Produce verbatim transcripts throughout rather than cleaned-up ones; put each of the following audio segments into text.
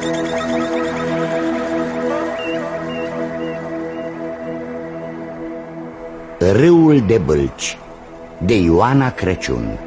Râul de Bâlci, de Ioana Crăciun.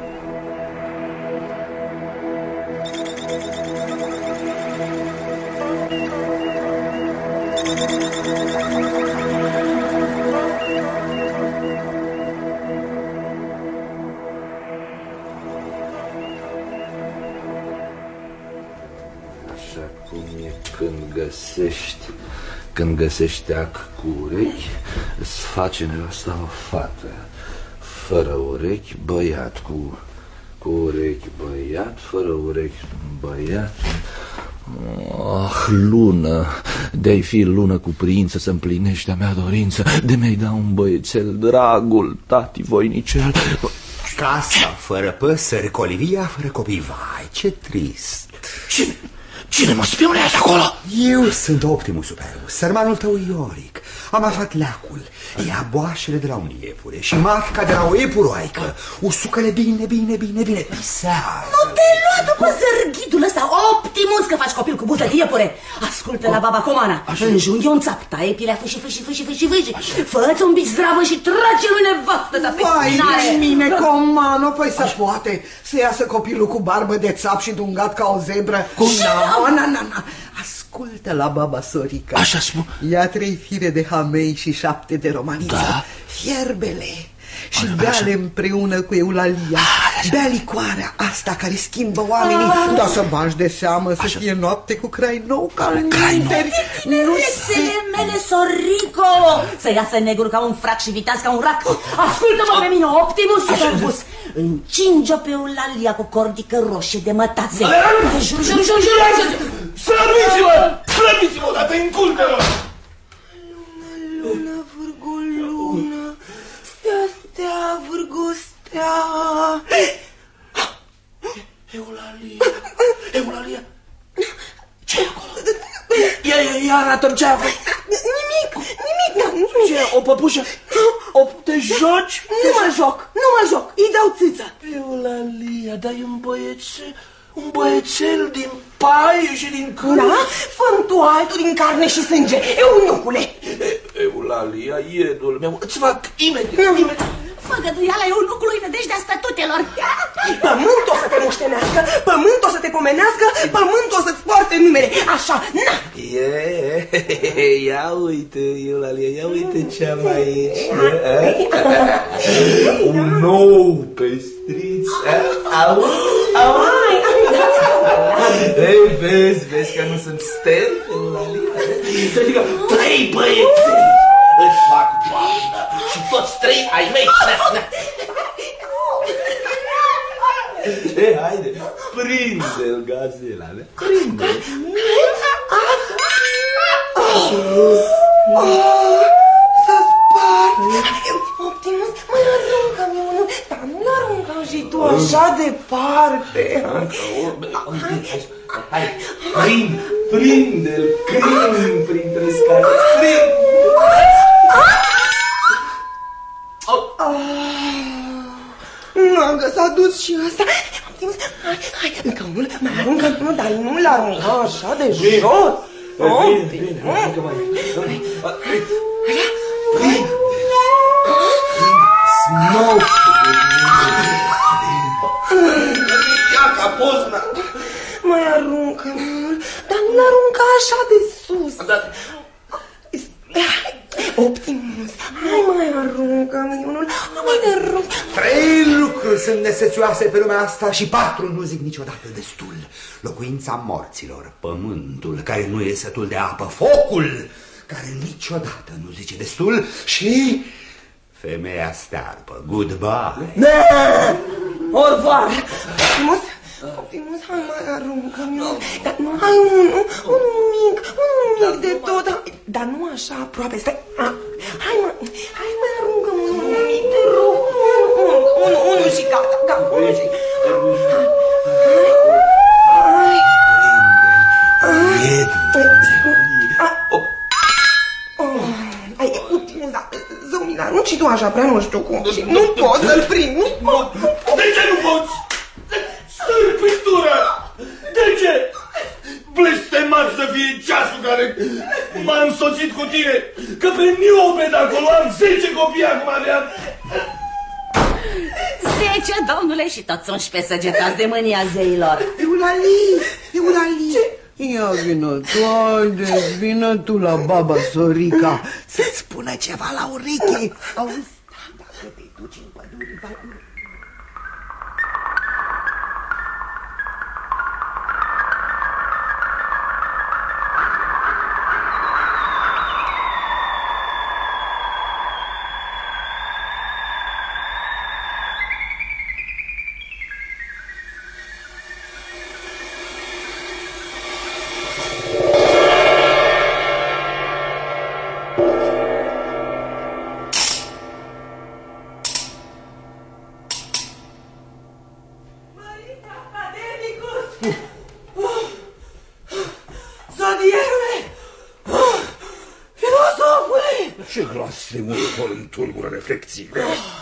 Așa cum e când găsești Când găsești ac cu urechi, îți face nevasta o fată. Fără urechi, băiat. Cu, cu urechi, băiat. Fără urechi, băiat. Ah, lună, de-ai fi lună cu prință, să împlinești a mea dorință, de mi-ai da un băiețel, dragul tati voinicel. Casa fără păsări, colivia fără copii. Vai, ce trist. Cine? Cine mă spionează acolo? Eu sunt Optimus Superus, sărmanul tău Ioric. Am aflat leacul, ia boașele de la un iepure și matca de la o iepuroaică. Usucă-le bine, bine, bine, bine, piseară. Nu te lua după zărghidul ăsta, Optimus, că faci copil cu buză de iepure. Ascultă la baba Comana, înjunghi un țap, taie pilea, fâși, fâși, fâși, fâși, fâși. Fă-ți un pic zdravă și trage-l nevastă ta pe spinare. Vai, mine, Comano, păi să poate să iasă copilul cu barbă de țap și dungat ca o zebră. Cum na, na, na, na. Ascultă la baba Sorica. Așa spun. Ia trei fire de hamei și șapte de romaniță. Da. Fierbele și bea-le împreună cu Eulalia. Bea licoarea asta care schimbă oamenii. Dar să bagi de seamă să fie noapte cu crai nou ca în minteri. Tinerețele mele, Sorico, să iasă negru ca un frac și viteaz ca un rac. Ascultă-mă pe mine, Optimus Superbus. Încinge-o pe Eulalia cu cordică roșie de mătase. Jur, jur, jur, jur. Slăbiți-mă! Slăbiți-mă, dar te înculcă-mă! Lună, vârgu, lună, stea, stea, vârgu, stea. Eulalia, Eulalia, ce-i acolo? Ia, ia, ia, arată-mi ce-ai acolo. Nimic, nimic, Ce, o păpușă? O, te joci? nu mă joc, nu mă joc, îi dau țâță. Eulalia, dar e un băiețel, un băiețel din paie și din câini. Da? Fă-mi tu altul din carne și sânge, eunucule. Eulalia, iedul meu, îți fac imediat, imediat. Făgăduiala eunucului nădejdea stătutelor. Pământ o să te moștenească, pământ o să te pomenească, pământ o să-ți poarte numele. Așa, na! Yeah. Ia uite, Eulalia, ia uite ce am aici. Un nou pestriț. Au, au. Ei, vezi, vezi că nu sunt sterpi, Eulalia. Adică trei băieței îți fac doamnă și toți trei ai mei. E, haide, prinde-l, gazela, ne? Prinde-l. S-a spart. Optimus, mai aruncă-mi unul, dar nu-l aruncă și tu așa departe. Hai, prind, prinde-l, crin printre scale, crin. Nu, că s-a dus și ăsta. Optimus, hai, hai, încă unul, mai aruncă unul, dar nu-l arunca așa de jos. Bine, bine, aruncă mai. Prind. Snow. Ia ca pozna. Mai aruncă unul, dar nu-l arunca așa de sus. Optimus, hai mai aruncă-mi unul, mai aruncă. Trei lucruri sunt nesețioase pe lumea asta și patru nu zic niciodată destul. Locuința morților, pământul care nu e sătul de apă, focul care niciodată nu zice destul și femeia stearpă. Goodbye. Ne! Orvar! Optimus, Optimus, hai mai aruncă-mi unul, dar nu, hai unul, unul mic, unul mic de tot, dar nu așa aproape, stai, hai mă, hai mai aruncă-mi unul mic, te rog, unul, unul, unul și gata, gata, unul și, hai, hai, hai, Optimus, dar, zău, Mila, nu și tu așa prea, nu știu cum, nu pot să-l prind, nu pot. De ce nu poți? Stârpitură! De ce? Blestemați fie ceasul care m-a însoțit cu tine, că pe Niobe de acolo am zece copii acum aveam. Zece, domnule, și toți unsprezece săgetați de mânia zeilor. Eulalie, Eulalie. Ce? Ia vină tu, haide, vină tu la baba Sorica să-ți spună ceva la ureche. Auzi? Dacă te duci în pădure, va... Ce glas de mult îmi tulbură reflexiile.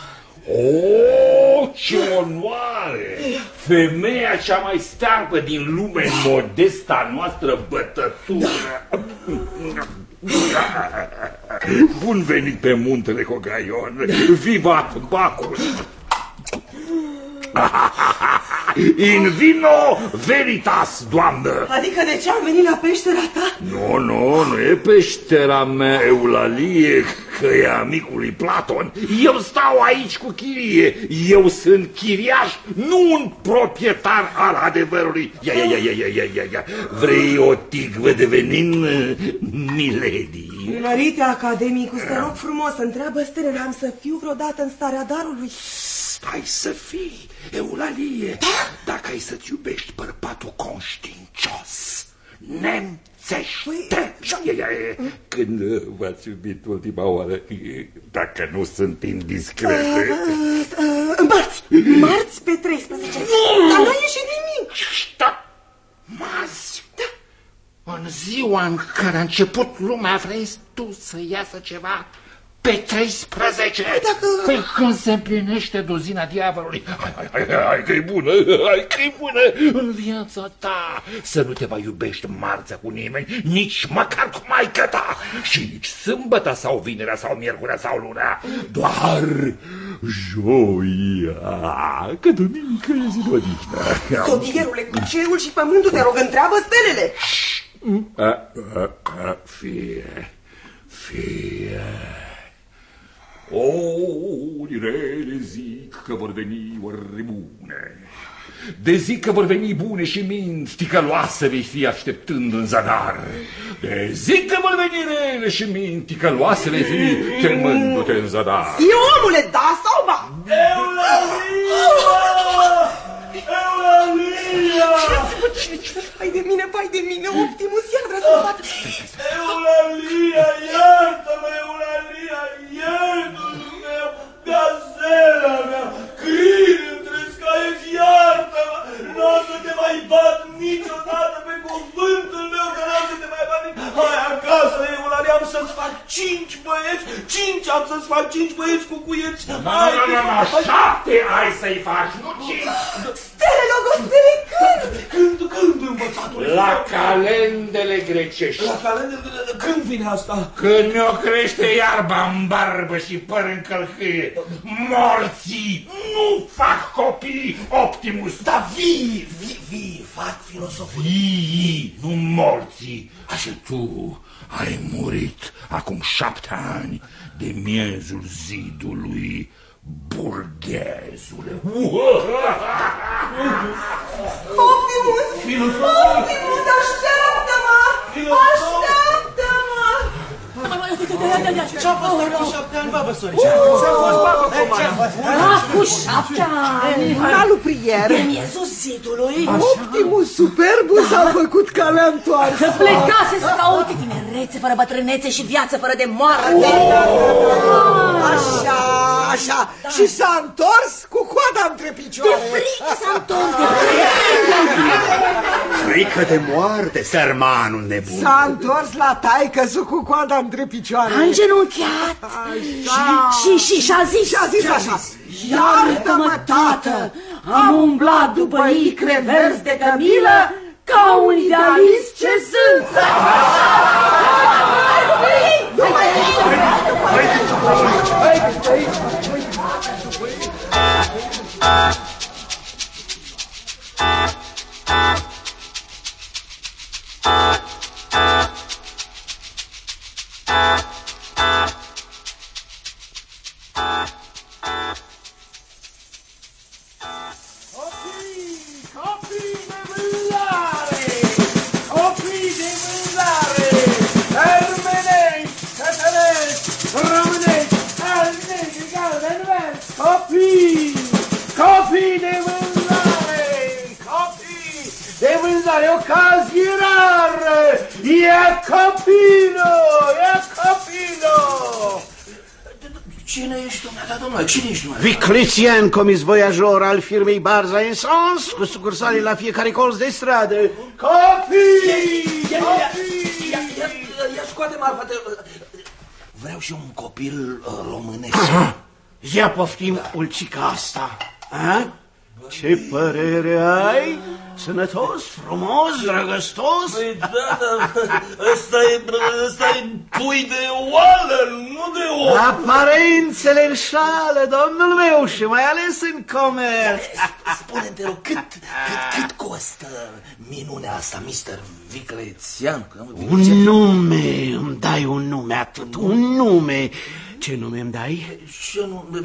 Oh, ce onoare! Femeia cea mai stearpă din lume, modesta noastră bătătură. Bun venit pe muntele Cogaion! Viva Bacchus! In vino veritas, doamnă! Adică de ce am venit la peștera ta? Nu, nu, nu e peștera mea, Eulalie, că e amicului Platon. Eu stau aici cu chirie. Eu sunt chiriaș, nu un proprietar al adevărului. Ia, ia, ia, ia, ia, ia, ia. Vrei o tigvă de venin, milady? Mărite, academicus, te rog frumos, întreabă stelele, am să fiu vreodată în starea darului? Stai să fii, Eulalie, dacă ai să-ți iubești bărbatul conștiincios, nemțește. Când v-ați iubit ultima oară, dacă nu sunt indiscrete? Marți, marți pe treisprezece. Dar n-a ieșit nimic. Da, marți. În ziua în care a început lumea, vrei tu să iasă ceva? Pe treisprezece? Dacă... Păi când se împlinește dozina diavolului. Hai, hai, hai, hai că-i bună, hai că-i bună în viața ta. Să nu te mai iubești marțea cu nimeni, nici măcar cu maică ta. Și nici sâmbătă sau vinerea sau miercurea sau luna. Doar joia, că duminică e zi de odihnă. Zodierule, cu cerul și pământul, te rog, întreabă stelele. A, a, a, fie, fie. O, rele zic că vor veni ori bune. De zic că vor veni bune și minți ticăloase vei fi așteptând în zadar. De zic că vor veni rele și minți ticăloase vei fi temându-te în zadar. E omule, da sau ba? Eulalia! Eulalia! Vai de mine, vai de mine, Optimus, iar vrea să fac. Eulalia, iartă-mă, Eulalia, iartă-mă, gazela mea, crin între scaieci, iartă-mă, nu o să te mai bat niciodată pe cuvântul meu, că nu o să te mai bat niciodată. Hai acasă, Eulalia, am să-ți fac cinci băieți, cinci, am să-ți fac cinci băieți cu cuieți. Nu, nu, nu, nu, șapte ai să-i faci, nu cinci. Stele, logostele, când? Când, când, învățatul? La calendele grecești. La calendele, când vine asta? Când ne-o crește iarba în barbă și păr în călcâie. Morții nu fac copii, Optimus. Dar vii, vii, vii, fac filosofii. Vii, nu morții. Așa tu ai murit acum șapte ani de miezul zidului, burghezule. Optimus! Optimus, așteaptă-mă! Așteaptă-mă! Ce-a fost cu șapte ani, babă Sorica? Ce-a fost, babă, comana? Ah, cu șapte ani! Malul prier. De miezul zidului. Optimus superbus a făcut calea întoarsă. Că plecase să caute tinerețe fără bătrânețe și viață fără de moarte. Așa, așa. Și s-a întors cu coada între picioare. De frică s-a întors, de frică. Frică de moarte, sărmanul nebun. S-a întors la taică-su cu coada între picioare. A îngenunchiat. Și, și, și a zis. Și a zis așa. Iartă-mă, tată, am umblat după icre verzi de cămilă ca un idealist ce sunt. Viclician, comis voiajor al firmei Barza and Sons, cu sucursale la fiecare colț de stradă. Copii! Copii! Ia scoate marfa. Vreau și un copil românesc. Ia poftim ulcica asta. Ce părere ai? Sănătos, frumos, drăgăstos? Păi da, da, ăsta-i pui de oală, nu de om. Aparențele înșală, domnul meu, și mai ales în comerț. Spune-mi, te rog, cât, cât, cât costă minunea asta, mister Viclețian? Un nume, îmi dai un nume, atât, un nume. Ce nume îmi dai? Ce nume?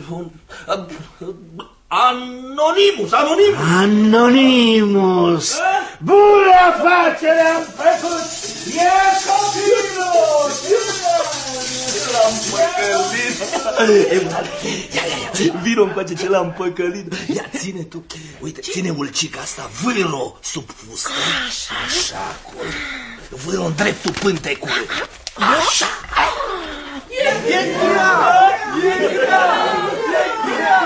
Anonimus, Anonimus! Anonimus! Bună afacere am făcut! E copilul! Ce l-am păcălit! Ia, ia, ia, vino încoace ce l-am păcălit. Ia, ține tu, uite, ține ulcica asta, vâro sub fustă. Așa, așa, acolo. Vâro în dreptul pântecului. Așa. E grea! E grea! E grea!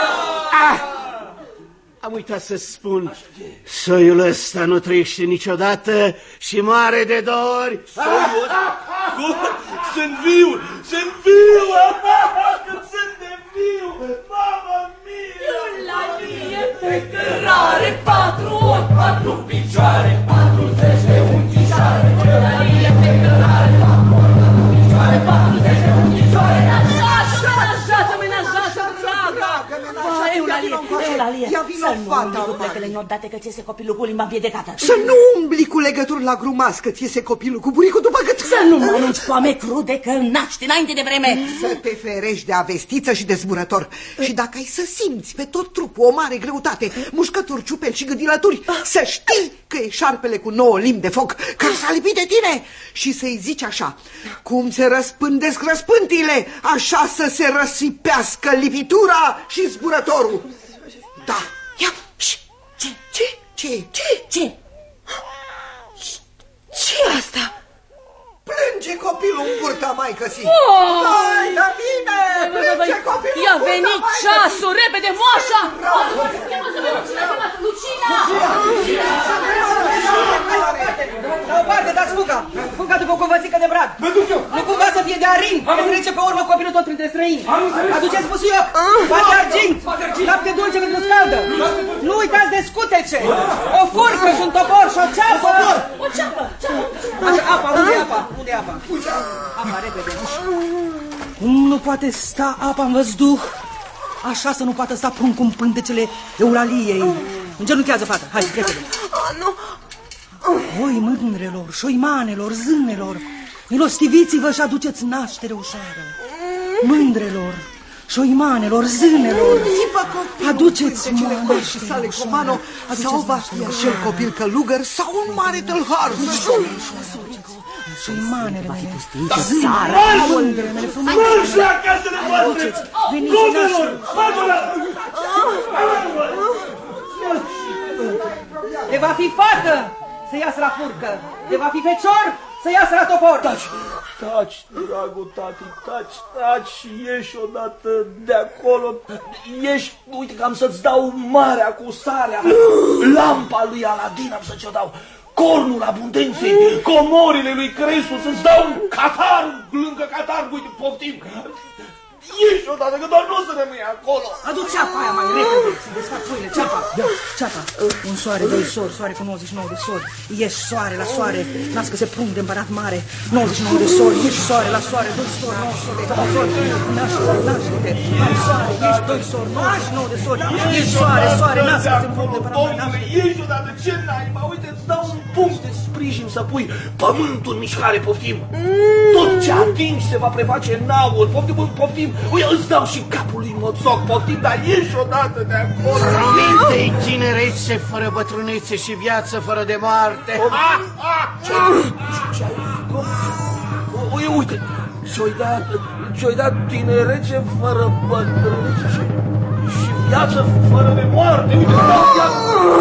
Am uitat să spun, soiul ăsta nu trăiește niciodată și mare de dori. Soiul ăsta? Sunt viu! Sunt viu! Cât sunt de viu! Mama mia! Eulalie pe cărare, patru ochi, patru picioare, patruzeci de unchișoare. Eulalie pe cărare, patru ochi, patru picioare, patruzeci de unchișoare. Așa, așa, să menajează, dragă! Eulalie, Eulalie, să nu umbli cu plecele inodate că ți iese copilul cu limba împiedecată. Să nu umbli cu legături la grumas că ți iese copilul cu buricul după gât. Să nu mănânci poame crude că naști înainte de vreme. Să te ferești de avestiță și de zburător. Și dacă ai să simți pe tot trupul o mare greutate, mușcături, ciupeli și gâdilături, să știi că e șarpele cu nouă limbi de foc care s-a lipit de tine. Și să-i zici așa: cum se răspândesc răspântile, așa să se răsipească lipitura și zburătorul. Da. Ia, ce? Ce? Ce? Ce? Ce? Ce asta? Plânge copilul în burta maică-si. Oh! Vai, da bine! Plânge copilul Ia în burta venit maică-si. ceasul, repede, moașa! Lucina! La o parte, dați fuga! Fuga după o covățică de brad! Nu cumva să fie de arin! Că trece pe urmă copilul tot printre străini! Aduceți busuioc! Pate argint! Lapte dulce pentru scaldă! Nu uitați de scutece! O furcă și un topor și o ceapă! O ceapă! Așa, apa! Unde e apa? Unde e apa? Apa, repede! Cum nu poate sta apa în văzduh? Așa să nu poată sta pruncul în pântecele Euraliei. Îngenunchează, fată! Hai, repede! Nu! Voi, mândrelor, șoimanelor, zânelor, milostiviți-vă și aduceți naștere ușoară. Mândrelor, șoimanelor, zânelor, aduceți Cele și sale comano, sau va fi acel copil călugăr sau un mare tâlhar. șoimanele mele, zânele, mândrele mele frumoase. Marș la casele voastre! Doamnelor! Madura! De va fi fată, să iasă la furcă. De va fi fecior, să iasă la topor. Taci, taci, dragul tati, taci, taci și ieși odată de acolo. Ieși, uite că am să-ți dau marea cu sarea, lampa lui Aladin am să ți-o dau, cornul abundenței, comorile lui Cresus, să-ți dau catarul lângă catarul, uite, poftim. ieși odată, că doar nu o să rămâi acolo. Adu ceapa aia mai repede, să desfac foile, ceapa. Ia, ceapa. Un soare, doi sori, soare cu nouăzeci și nouă de sori. Ieși soare la soare, nască se prunde împărat mare. nouăzeci și nouă de sori, ieși soare la soare, doi sori, nouă sori, nouă sori. Naște-te, naște-te, hai soare, ieși doi sori, nouăzeci și nouă de sori. Ieși soare, soare, nască se prunde împărat mare. Domnule, ieși odată, ce naiba, uite, îți dau un punct de sprijin să pui pământul în mișcare, poftim. Tot ce atingi se va preface în aur, poftim, poftim. Uite, îți dau și capul lui Moțoc, poftim, dar ieși odată de acolo. Promite-i tinerețe fără bătrânețe și viață fără de moarte. Uite, uite, ți-o-i dat, ți-o-i dat tinerețe fără bătrânețe și, și viață fără de moarte. Uite, îți dau viață.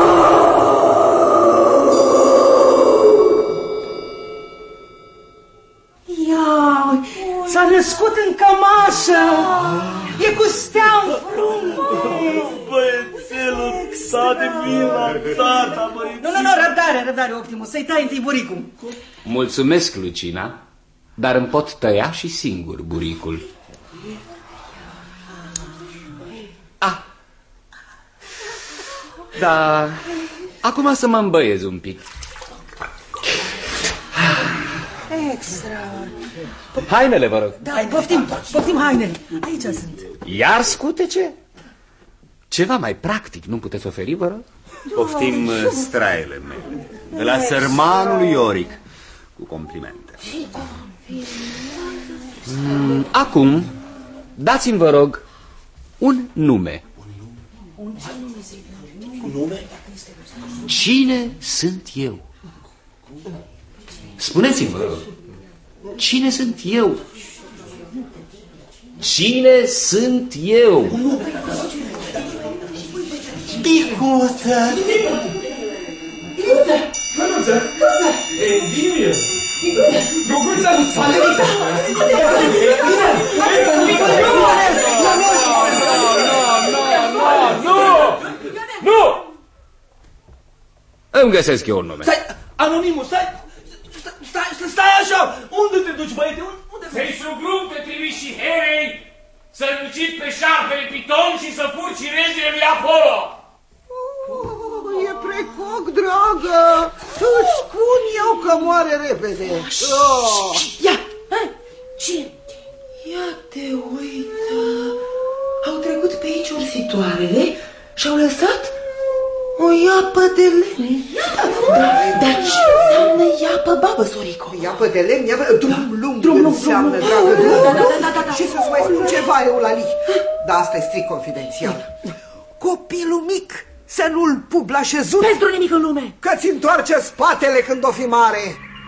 Ia, s-a născut în cămașă. E cu stea în frunte. Băiețelul, tate, vin la tata, băiețel. Nu, nu, nu, răbdare, răbdare, Optimus, să-i tai întâi buricul. Mulțumesc, Lucina, dar îmi pot tăia și singur buricul. Ah. Da, acum să mă îmbăiez un pic. Extra. Hainele, vă rog. Da, poftim, poftim hainele. Aici sunt. Iar scutece? Ceva mai practic nu puteți oferi, vă rog? Poftim straiele mele, de la sărmanul Ioric, cu complimente. Mm, acum, dați-mi, vă rog, un nume. Un nume? Cine sunt eu? Spuneți-mi, vă rog, cine sunt eu? Cine sunt eu? Bicuță! Bicuță! Bicuță! E, Dimir! Bicuță! Valerica! Nu! Nu! Nu! Îmi găsesc eu un nume. Stai, anonimul, stai! Stai, stai așa! Unde te duci, băiete? Unde? Să-i sugrup pe trimișii Herei, să-l ucid pe șarpele Piton și să furci regele lui Apollo! Oh, e precoc, dragă! Îți spun eu că moare repede! Oh. Ia! Hai! Ce? Ia te uită! Au trecut pe aici ursitoarele și au lăsat o iapă de lemn. Dar ce înseamnă iapă, babă, Sorico? Iapă de lemn, iapă... Drum lung drum lung înseamnă, dragă, drum lung. Și să-ți mai spun ceva, Eulalie. Dar asta e strict confidențial. Copilul mic să nu-l pub la șezut. Pentru nimic în lume. Că-ți întoarce spatele când o fi mare.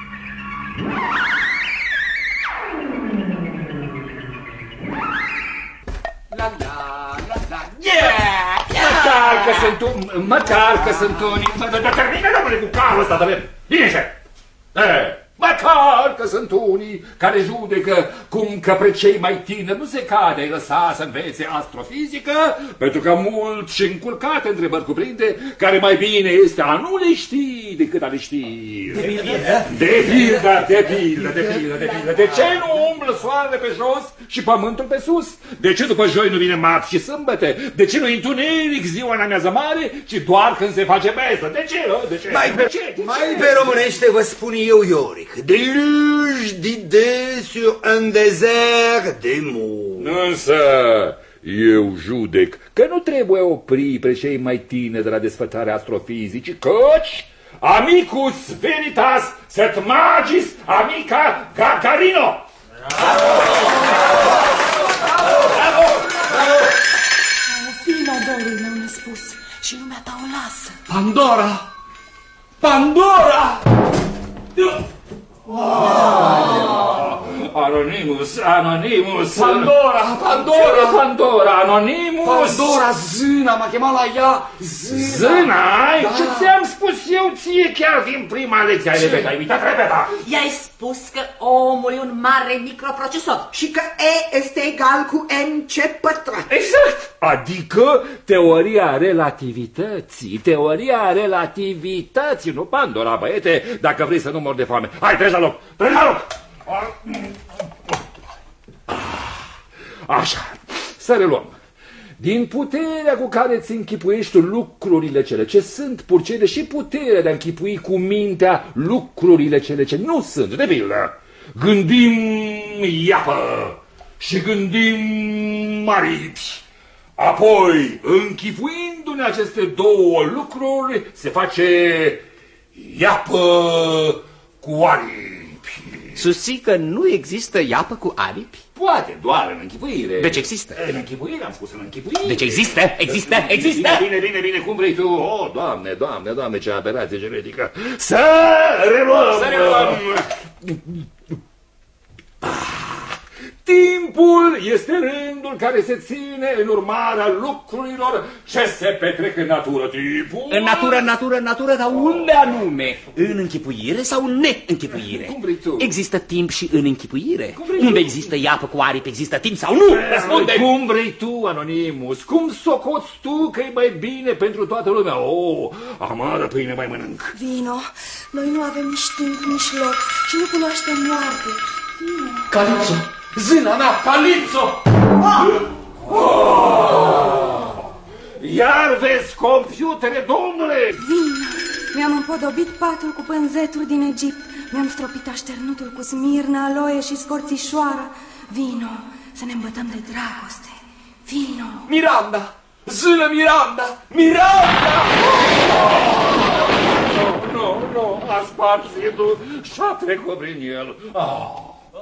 La la la la. Yeah! Măcar că sunt un... Măcar că sunt unii... Termină, domnule, cu carul ăsta, dar... Bine-se! Măcar că sunt unii care judecă cum că pe cei mai tineri nu se cade lăsa să învețe astrofizică, pentru că mult și încurcate întrebări cuprinde, care mai bine este a nu le ști decât a le ști. De pildă, de pildă, de pildă, de pildă, de pildă. De ce nu umblă soarele pe jos și pământul pe sus? De ce după joi nu vine marți și sâmbătă? De ce nu e întuneric ziua în amiază mare, ci doar când se face mesă? De ce? De ce? Mai, de ce? mai pe românește vă spun eu, Ioric. Déluge d'idées sur un désert de mots. Însă eu judec că nu trebuie opri pe cei mai tineri de la desfătarea astrofizicii, căci amicus veritas set magis amica Gagarino. Fiina dorului meu nespus și lumea ta o lasă. Pandora! Pandora! Oh! Anonimus, Anonimus. Pandora, Pandora, Pandora, Anonimus. Pandora, zâna, m-a chemat la ea. Zâna? Da. Ce ți-am spus eu ție chiar din prima lecție? Ai repetat, ai uitat, repeta. I-ai spus că omul e un mare microprocesor. Și că E este egal cu mc pătrat. Exact. Adică teoria relativității. Teoria relativității. Nu, Pandora, băiete, dacă vrei să nu mor de foame. Hai, treci la loc, treci la loc. Așa, să reluăm. Din puterea cu care îți închipuiești lucrurile cele ce sunt, purcede și puterea de a închipui cu mintea lucrurile cele ce nu sunt. De pildă, gândim iapă și gândim aripi. Apoi, închipuindu-ne aceste două lucruri, se face iapă cu aripi. Susții că nu există iapă cu aripi? Poate, doar în închipuire. Deci există. În închipuire, am spus în închipuire. Deci există, există, există. Bine, bine, bine, cum vrei tu. Oh, Doamne, Doamne, Doamne, ce aberație genetică. Să reluăm. Să reluăm. Timpul este rândul care se ține în urmarea lucrurilor ce se petrec în natură. Timpul... În natură, în natură, în natură, dar unde anume? În închipuire sau în neînchipuire? Cum vrei tu? Există timp și în închipuire? Unde există iapă cu aripi, există timp sau nu? Răspunde! Cum vrei tu, Anonimus? Cum socoți tu că e mai bine pentru toată lumea? Oh, amară pâine mai mănânc. Vino, noi nu avem nici timp, nici loc și nu cunoaștem moarte. Vino. Calipso! Zâna mea, Calipso! Oh! Iar vezi computere, domnule! Vino, mi-am împodobit patul cu pânzeturi din Egipt. Mi-am stropit așternutul cu smirnă, aloe și scorțișoară. Vino, să ne îmbătăm de dragoste. Vino! Miranda! Zână Miranda! Miranda! Nu, nu, nu, a spart zidul și-a trecut prin el. Oh.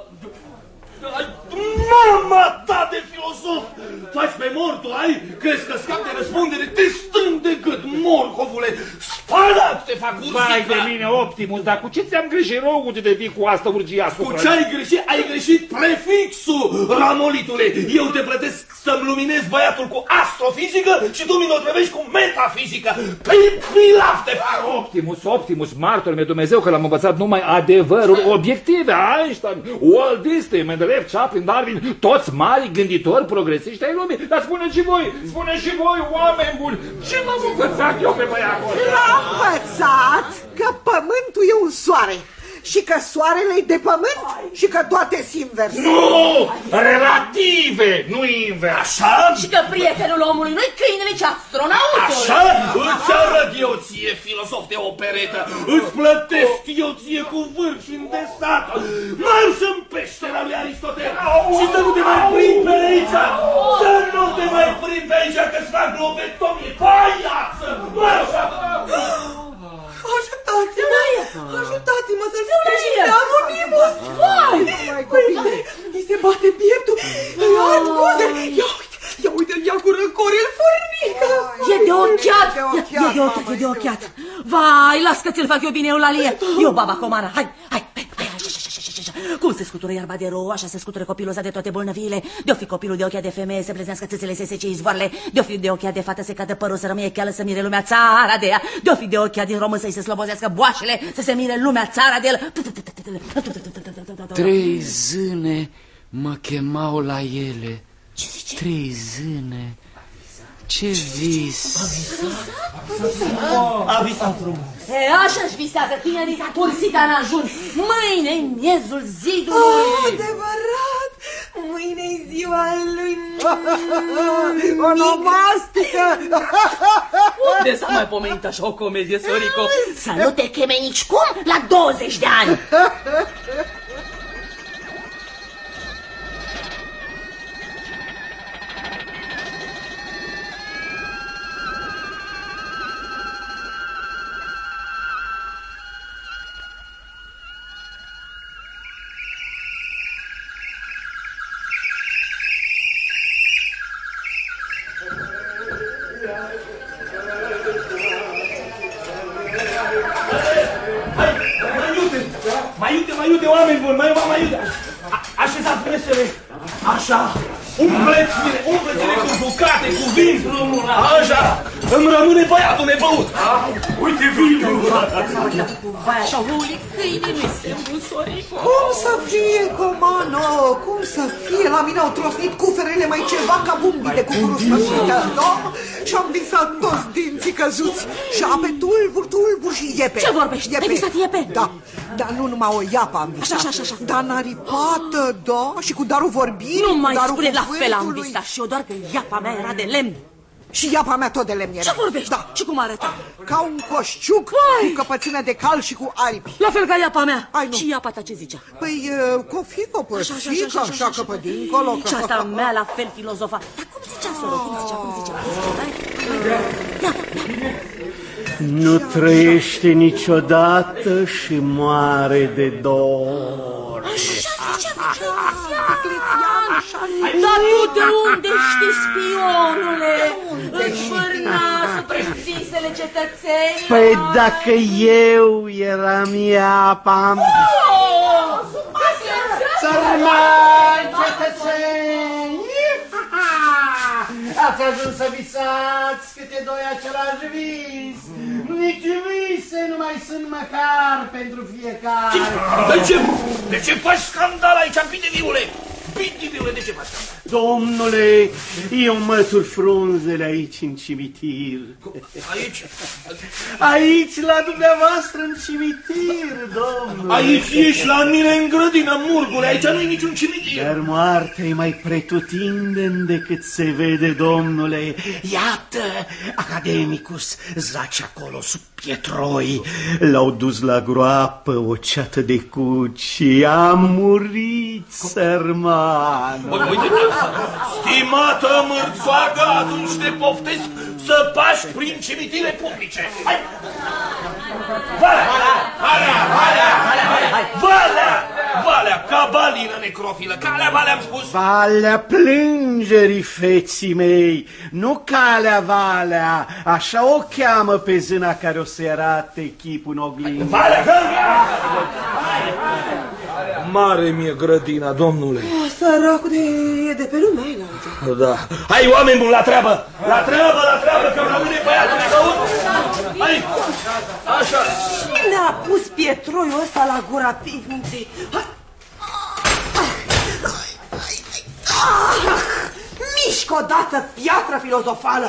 Mama ta de filosof! Faci pe mortul, ai? Crezi că scapi de răspundere? Te strâng de gât, morcovule! Spălat te fac ursica! Vai de mine, Optimus, dar cu ce ți-am greșit rău de vii cu asta urgie asupra? Cu ce ai greșit? Ai greșit prefixul, ramolitule! Eu te plătesc să-mi luminezi băiatul cu astrofizică și tu mi-l otrăvești cu metafizică! Pilaf te fac! Optimus, Optimus, martor mi Dumnezeu că l-am învățat numai adevăruri obiective. Einstein, Walt Disney, Mendeleev, Chaplin, Darwin, toți mari gânditori progresiști ai lumii. Dar spuneți și voi, spuneți și voi, oameni buni, ce m-am învățat eu pe băiatul ăsta? L-am învățat că pământul e un soare și că soarele e de pământ și că toate sunt invers. Nu! Relative, nu invers. Așa? Și că prietenul omului nu-i câinele, ci astronautul. Așa? Îți arăt eu ție, filosof de operetă. Îți plătesc eu ție cu vârf îndesat. Marș în peștera lui Aristotel și să nu te mai prind pe aici. Să nu te mai prind pe aici că-ți fac globetomie. Paiață! Marș! Ajutați-mă! Ajutați-mă să-l sprijin pe Anonimus! Vai! Îi se bate pieptul! Îi ard buzele! Ia uite! Ia uite-l, ia cu răcori, îl furnică! E de ochiat! E de ochiat, e de ochiat! Vai, las că ți-l fac eu bine, Eulalie! Eu, baba Comara, hai, hai, hai, hai, cum se scutură iarba de rou, așa se scutură copilul ăsta de toate bolnăviile. De-o fi copilul de ochia de femeie, să pleznească țâțele, se sece izvoarele. De-o fi de ochia de fată, se cadă părul, să rămâie cheală, să mire lumea țara de ea. De-o fi de ochia din român, să-i se slobozească boașele, să se mire lumea țara de el. Trei zâne mă chemau la ele. Ce zice? Trei zâne. Ce vis! A visat frumos. E, așa-și visează tinerii cursita în ajun. Mâine-i miezul zidului. Oh, adevărat! Mâine-i ziua lui... Onomastică! Unde s-a mai pomenit așa o comedie, Sorico? Să nu te cheme nici cum la douăzeci de ani. Oameni buni, mai, mai, mai, așezați mesele, așa, umpleți-le, umpleți-le cu bucate, cu vin, așa, îmi rămâne băiatul nebăut. Uite vinul! Cu vaia și-au hulit câinii lui Semnul Sorico. Cum să fie, comano? Cum să fie? La mine au trosnit cuferele mai ceva ca bumbile cu curusmăsită, domn, și-am visat toți dinții căzuți. Și ape tulburi, tulburi și iepe. Ce vorbești? Ai visat iepe? Da, dar nu numai o iapă am visat. Așa, așa, așa. Dar naripată, da, și cu darul vorbirii, Nu mai cu darul spune, la fel am cuvântului. visat și eu, doar că iapa mea era de lemn. Și iapa mea tot de lemn era. Ce vorbești? Da. Și cum arăta? Ca un coșciuc Vai! cu căpățână de cal și cu aripi. La fel ca iapa mea. Ai, nu. Și iapa ta ce zicea? Păi, cofică, păsică, așa că pe dincolo. Și asta mea la fel filozofa. Dar cum zicea, soră? Cum zicea? Cum zicea? Ia, ia. Nu trăiește niciodată și moare de dor. Așa zicea Veclețian. Dar tu de unde știi, spionule? Îți fârna sub președințele cetățenilor? Păi dacă eu eram iapa... Țărmani, cetățeni! Ați ajuns să visați câte doi același vis. Nici vise nu mai sunt măcar pentru fiecare. De ce? De ce faci scandal aici, Pitiviule? Pitiviule, de ce faci scandal? Domnule, eu mătur frunzele aici în cimitir. Aici? Aici, la dumneavoastră, în cimitir, domnule. Aici ești la mine în grădina, murgule, aici nu-i niciun cimitir. Dar moartea e mai pretutindeni decât se vede, domnule. Iată, academicus zace acolo sub pietroi. L-au dus la groapă o ceată de cuci și a murit, sărman. Băi, uite, stimată mărțoagă, atunci te poftesc să pași prin cimitire publice. Hai! Valea! Valea! Valea! Valea! Valea! Ca balină necrofilă! Calea Valea, am spus! Valea plângerii, feții mei, nu calea Valea, așa o cheamă pe zâna care o să arate chipul în oglindă. Valea! Mare mie grădina, domnule. Oh, săracul de, e de pe lumea înaltă. Da. Hai, oameni buni, la treabă! La treabă, la treabă, că rămâne băiatul de căut! Hai! Așa! Cine a pus pietroiul ăsta la gura pivniței? Mișcă odată, piatră filozofală!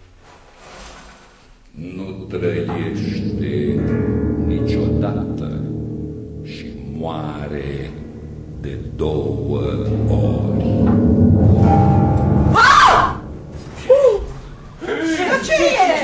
Nu trăiește niciodată și moare de două ori. Ah! Uh! Ce e?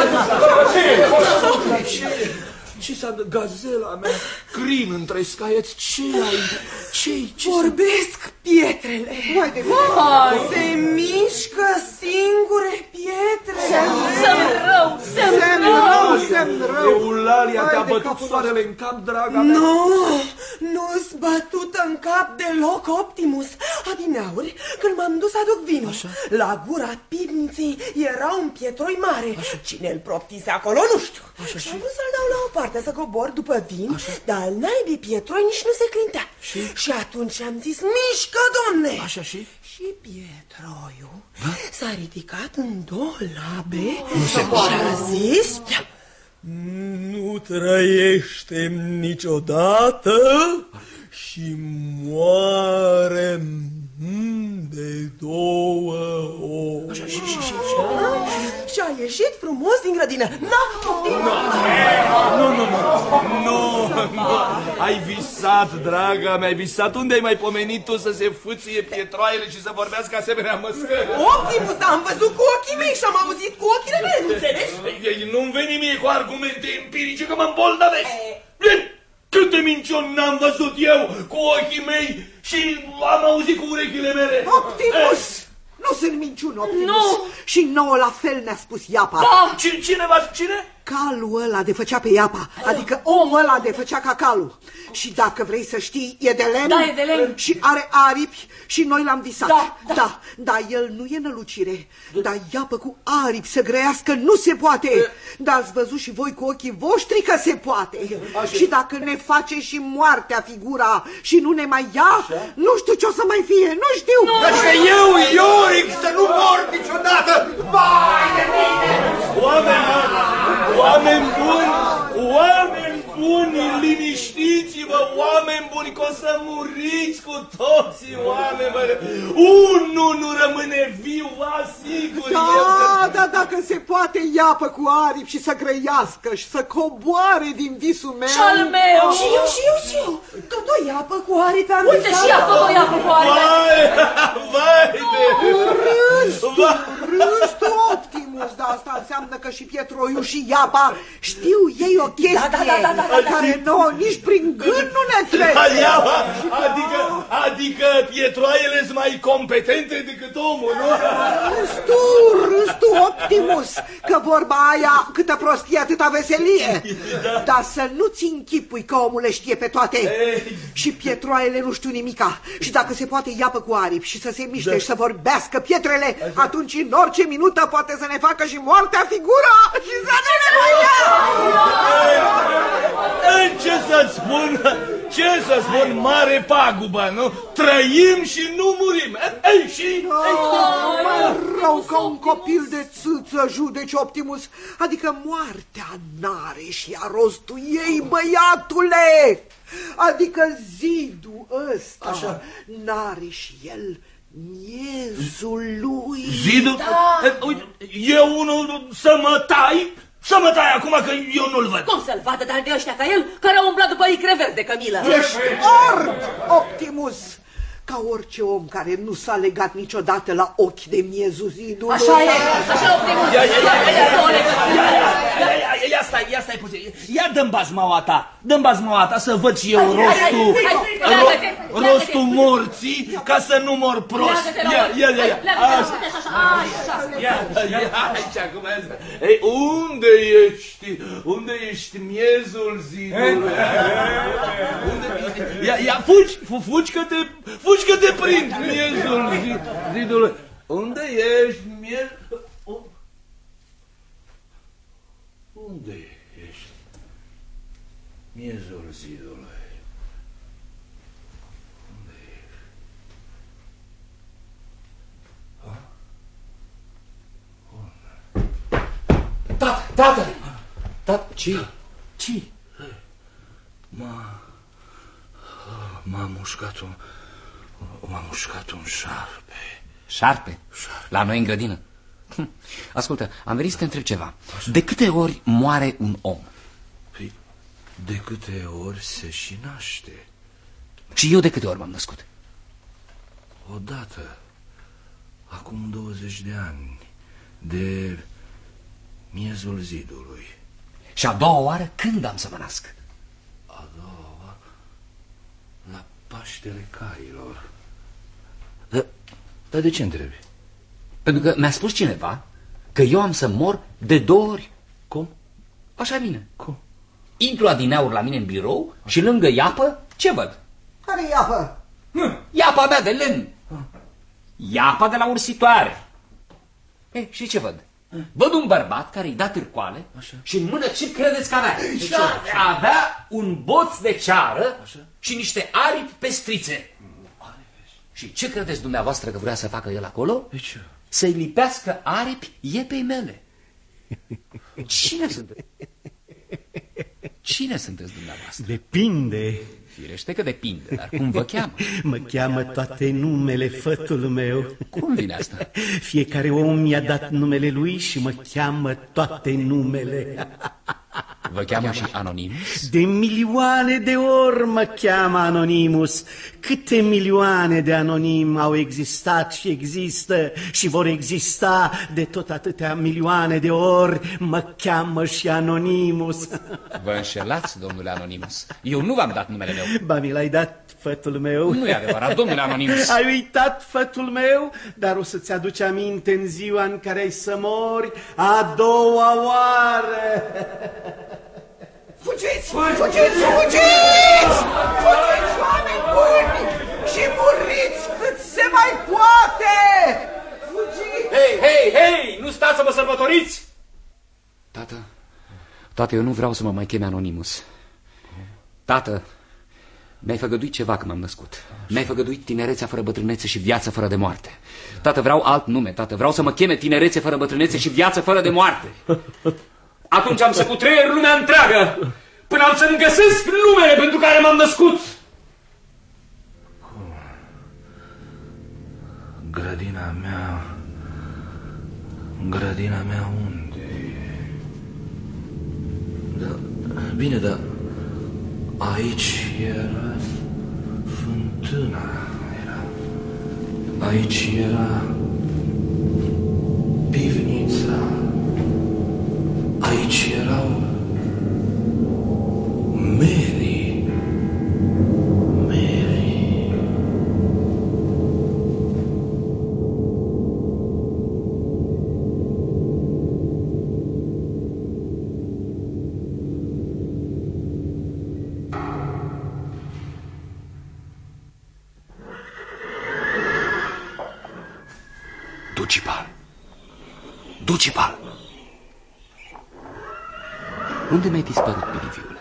Ce e? Ce s-a de gazela mea? Crin între scaieți, ce ai? Ce-i? Ce vorbesc pietrele. Vai de Hai, se mișcă singure pietre. Semn rău, semn rău, semn rău. Eulalia, te-a bătut soarele în cap, draga mea? Nu, nu-s bătută în cap deloc, Optimus. Adineauri, când m-am dus să aduc vinul, așa? La gura pivniței era un pietroi mare. Așa. Cine îl proptise acolo, nu știu. Așa, și am vrut să-l dau la o parte să cobor după vin, așa? Dar al naibii pietroi nici nu se clintea. Și, și atunci am zis, mișcă, domne! Așa și? Și pietroiul da? S-a ridicat în două labe și a zis... Nu trăiește niciodată și moare de două ori. Așa, și, și, și, și. Și a ieșit frumos din grădină. N-a poftit. Nu, nu, nu, nu, nu. Ai visat, draga mea, ai visat. Unde ai mai pomenit tu să se fâție pietroaiele și să vorbească asemenea măscări? Optimus, am văzut cu ochii mei și am auzit cu ochii mei, nu înțelegi? Nu-mi veni mie cu argumente empirice că mă îmbolnăvesc. Câte minciuni n-am văzut eu cu ochii mei și am auzit cu urechile mele. Optimus! Nu sunt minciuni, Optimus. Nu. Și nouă la fel ne-a spus Iapa. Da, cine, cine v-a cine? calul ăla de făcea pe iapa, adică omul ăla de făcea ca calul. Și dacă vrei să știi, e de lemn, Da, e de lemn. și are aripi și noi l-am visat. Da, da. da, da, el nu e nălucire, dar iapă cu aripi să grăiască nu se poate. Dar ați văzut și voi cu ochii voștri că se poate. Și dacă ne face și moartea figura și nu ne mai ia, nu știu ce o să mai fie, nu știu. Așa eu, Ioric, să nu mor niciodată! Vai de mine! Oameni buni, oameni buni, oameni buni, liniștiți-vă, oameni buni, că o să muriți cu toții, oameni buni. Unul nu rămâne viu, vă asigur eu Da, că... da, dacă se poate iapă cu aripi și să grăiască și să coboare din visul meu. Și al meu! Și eu, și eu, și eu. Tot o iapă cu aripi am Uite și ea tot o iapă cu aripi. Vai, vai de... Râzi tu, râzi tu, Optimus, dar asta înseamnă că și Pietroiu și Iapa știu ei o chestie Da, da, da, da, da, da. care nouă nici prin gând nu ne trece. Adică, adică pietroaiele sunt mai competente decât omul, nu? Râzi tu, râzi tu, Optimus, că vorba aia câtă prostie atâta veselie. Dar să nu-ți închipui că omul le știe pe toate. Și pietroaiele nu știu nimica. Și dacă se poate iapă cu aripi și să se miște și să vorbească pietrele, atunci în orice minută poate să ne facă și moartea figura și să nu ne mai ia. Ce să-ți spun? Ce să spun? Mare pagubă, nu? Trăim și nu murim. Ei, și... Oh, mai rău ca un copil de țâță, judeci, Optimus. Adică moartea n-are și a rostul ei, băiatule. Adică zidul ăsta n-are și el miezul lui. Zidul? Da. Uite, e unul să mă tai? Să mă tai acum că eu nu-l văd. Cum să-l vadă, dar de ăștia ca el, care au umblat după icre verde de Cămilă? Ești ord, Optimus, ca orice om care nu s-a legat niciodată la ochi de miezul zidului. Așa e, așa Optimus. Ia, ia, ia, ia, ia, Ia, ia, ia, ia, ia, ia stai, ia stai puțin. Ia dă-mi bazmaua ta, dă-mi bazmaua ta să văd și eu rostul, ro- rostul morții, ca să nu mor prost. Ia, ia, ia, ia. Așa. Ia, ia, aici, acum. Ei, unde ești? Unde ești miezul zidului? Unde ești? Ia, ia, fugi, fu- fugi că te, fugi că te prind, miezul zi- zidului. Unde ești, miez... Unde ești, miezul zidului? Unde ești? Ha? Tată, tată! Tată, ce? Ce? M-a... M-a mușcat un... M-a mușcat un șarpe. Șarpe? Șarpe. La noi în grădină? Hm. Ascultă, am venit să te întreb ceva. De câte ori moare un om? Păi, de câte ori se și naște? Și eu de câte ori m-am născut? Odată, acum douăzeci de ani, de miezul zidului. Și a doua oară când am să mă nasc? A doua oară, la Paștele Cailor. Dar, dar de ce întrebi? Pentru că mi-a spus cineva că eu am să mor de două ori. Cum? Așa bine. Cum? Intru adineauri la mine în birou și lângă iapă, ce văd? Care iapă? Hm, iapa mea de lemn. Iapa de la ursitoare. E, și ce văd? Văd un bărbat care îi da târcoale. Așa. Și în mână ce credeți că avea? Avea un boț de ceară. Așa. Și niște aripi pestrițe. Și ce credeți dumneavoastră că vrea să facă el acolo? Să-i lipească aripi iepei mele. Cine sunteți? Cine sunteți dumneavoastră? Depinde. Firește că depinde, dar cum vă cheamă? Mă cheamă toate numele fătul meu. Cum vine asta? Fiecare om mi-a dat numele lui și mă cheamă toate numele. Vă cheamă și Anonimus? De milioane de ori mă cheamă Anonimus. Câte milioane de anonimi au existat și există și vor exista, de tot atâtea milioane de ori mă cheamă și Anonimus. Vă înșelați, domnule Anonimus. Eu nu v-am dat numele meu. Ba, mi l-ai dat, fătul meu. Nu e adevărat, domnule Anonimus. Ai uitat, fătul meu, dar o să-ți aduci aminte în ziua în care ai să mori a doua oară. Fugiți! Fugiți! Fugiți! Fugiți, oameni buni! Și muriți cât se mai poate! Fugiți! Hei, hei, hei! Nu stați să mă sărbătoriți! Tată, tată, eu nu vreau să mă mai cheme Anonimus. Tată, mi-ai făgăduit ceva când m-am născut. Mi-ai făgăduit tinerețea fără bătrânețe și viață fără de moarte. Tată, vreau alt nume, tată. Vreau să mă cheme tinerețe fără bătrânețe și viață fără de moarte. Atunci am să cutreier lumea întreagă până am să-mi găsesc numele pentru care m-am născut. Grădina mea... Grădina mea unde e? Da, bine, dar aici era fântâna. Era. Aici era pivnița. Aici erau Mary. Mary. Ducipal. Ducipal. Unde mi-ai dispărut, Piliviule?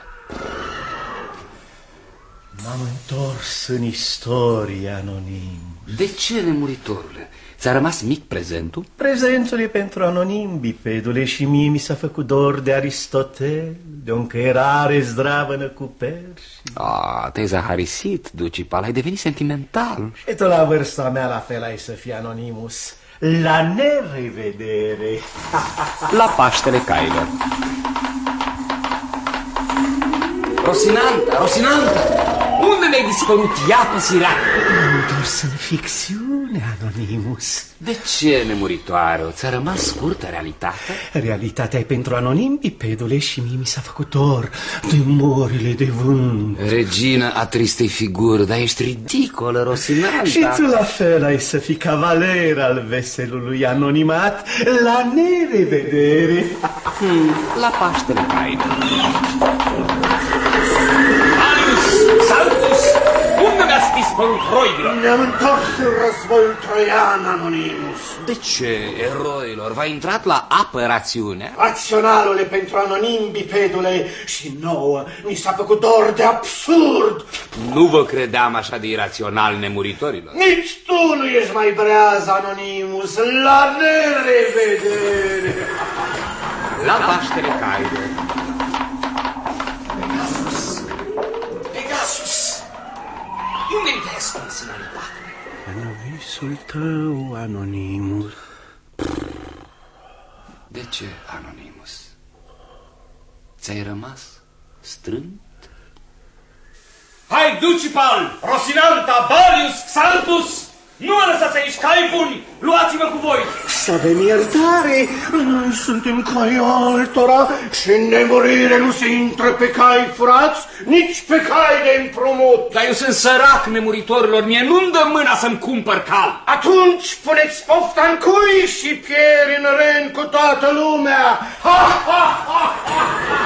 M-am întors în istorie, Anonim. De ce, nemuritorule? Ți-a rămas mic prezentul? Prezentul e pentru Anonim, bipedule, și mie mi s-a făcut dor de Aristotel, de o încăierare zdravănă cu perși. Ah, te-ai zaharisit, Ducipal, ai devenit sentimental. Și tu la vârsta mea la fel ai să fii, Anonimus. La nerevedere! La Paștele Cailor. Rosinanta, Rosinanta! Unde mi-ai dispărut? Iapă, sirac! M-am întors în ficțiune, Anonimus. De ce, nemuritoare? Ți-a rămas scurtă realitatea? Realitatea e pentru Anonim, bipedule, și mie mi s-a făcut dor de morile de vânt. Regina a tristei figuri, dar ești ridicolă, Rosinanta. Și tu la fel ai să fii cavaler al veselului anonimat. La nerevedere! Hmm, la Paștele Cailor. Saltus! Unde mi-ați dispărut, roilor? Ne-am întors în războiul troian, Anonimus. De ce, eroilor? V-a intrat la apă rațiunea? Raționalul e pentru Anonim, bipedule, și nouă mi s-a făcut dor de absurd. Nu vă credeam așa de irațional, nemuritorilor. Nici tu nu ești mai breaz, Anonimus. La nerevedere! La Paștele Cailor. Unde te-ai ascuns în alitate? În visul tău, Anonimus. De ce, Anonimus? Ți-ai rămas strânt? Hai, Ducipal, Rosinanta, Balius, Xantus! Nu mă lăsați aici, cai buni! Luați-mă cu voi! Să avem iertare! Noi suntem cai altora și în nemurire nu se intră pe cai furați, nici pe cai de împrumut. Dar eu sunt sărac, nemuritorilor, mie nu-mi dă mâna să-mi cumpăr cal. Atunci puneți pofta în cui și pieri în ren cu toată lumea! Ha, ha, ha, ha, ha.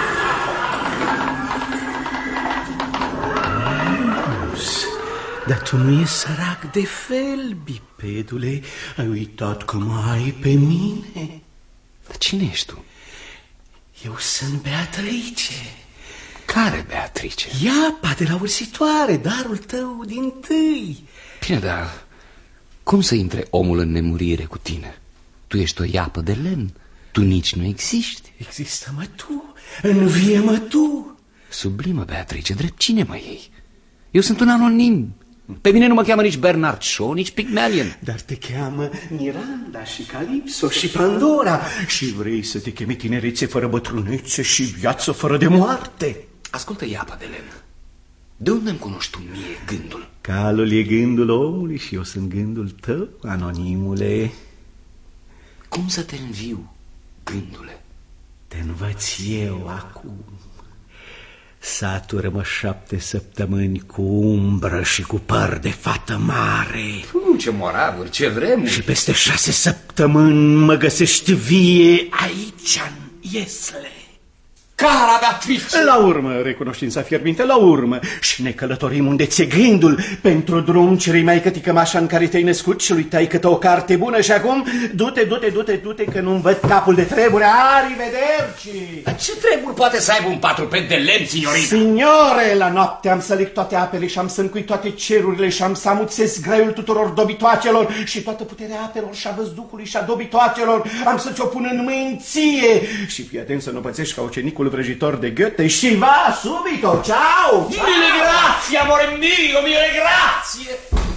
Dar tu nu ești sărac de fel, bipedule. Ai uitat că mă ai pe mine. Dar cine ești tu? Eu sunt Beatrice. Care Beatrice? Iapa de la ursitoare, darul tău din tâi. Bine, dar cum să intre omul în nemurire cu tine? Tu ești o iapă de lemn, tu nici nu existi. Există-mă tu, învie-mă tu. Sublimă, Beatrice, drept cine mă iei? Eu sunt un anonim. Pe mine nu mă cheamă nici Bernard Shaw, nici Pygmalion. Dar te cheamă Miranda și Calipso și Pandora. Și vrei să te chemi tinerețe fără bătrânețe și viață fără de moarte. Ascultă, Iapa de lemn, de unde îmi cunoști tu mie gândul? Calul e gândul omului și eu sunt gândul tău, anonimule. Cum să te înviu, gândule? Te învăț eu acum. Satură-mă șapte săptămâni cu umbră și cu păr de fată mare. Puh, ce moravuri, ce vremuri. Și peste șase săptămâni mă găsești vie aici, în Iesle. Cara Beatrice! La urmă, recunoștința fierbinte, la urmă. Și ne călătorim unde ți-e gândul. Pentru drum cerei mai cătică mașa în care te-ai născut și lui taică-tă o carte bună. Și acum, du-te, du-te, du-te, du-te, că nu-mi văd capul de trebure. Arrivederci! Dar ce treburi poate să aibă un patruped de lemn, signorina? Signore, la noapte am să leg toate apele și am să încui toate cerurile și am să amuțesc graiul tuturor dobitoacelor și toată puterea apelor și a văzduhului și a dobitoacelor am să ți-o pun în mâini ție. Și fii atent să nu pățești ca ucenicul vrăjitor de Goethe și va subito, ciao! Mille grazie, amore mio, mille grazie!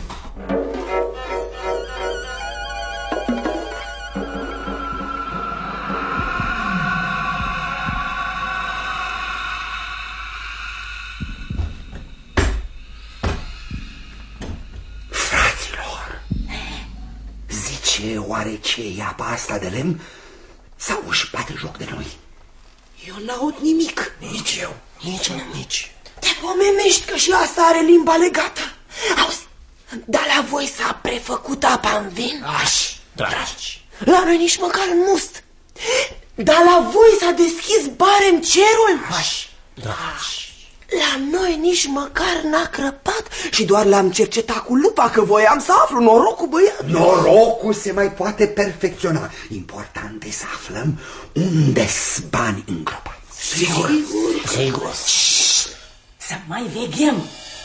Fraților, zice oare ce e apa asta de lemn sau își bate joc de noi? Eu n-aud nimic. Nici eu. Nici eu. Nici. Te pomenești că și asta are limba legată. Auzi, dar la voi s-a prefăcut apa în vin? Aș, dragi. La noi nici măcar în must. Dar la voi s-a deschis barem cerul? Aș, dragi. La noi nici măcar n-a crăpat și doar l-am cercetat cu lupa că voiam să aflu norocul băiat. Norocul se mai poate perfecționa. Important e să aflăm unde-s bani îngropați. Sigur, sigur. Să mai veghem.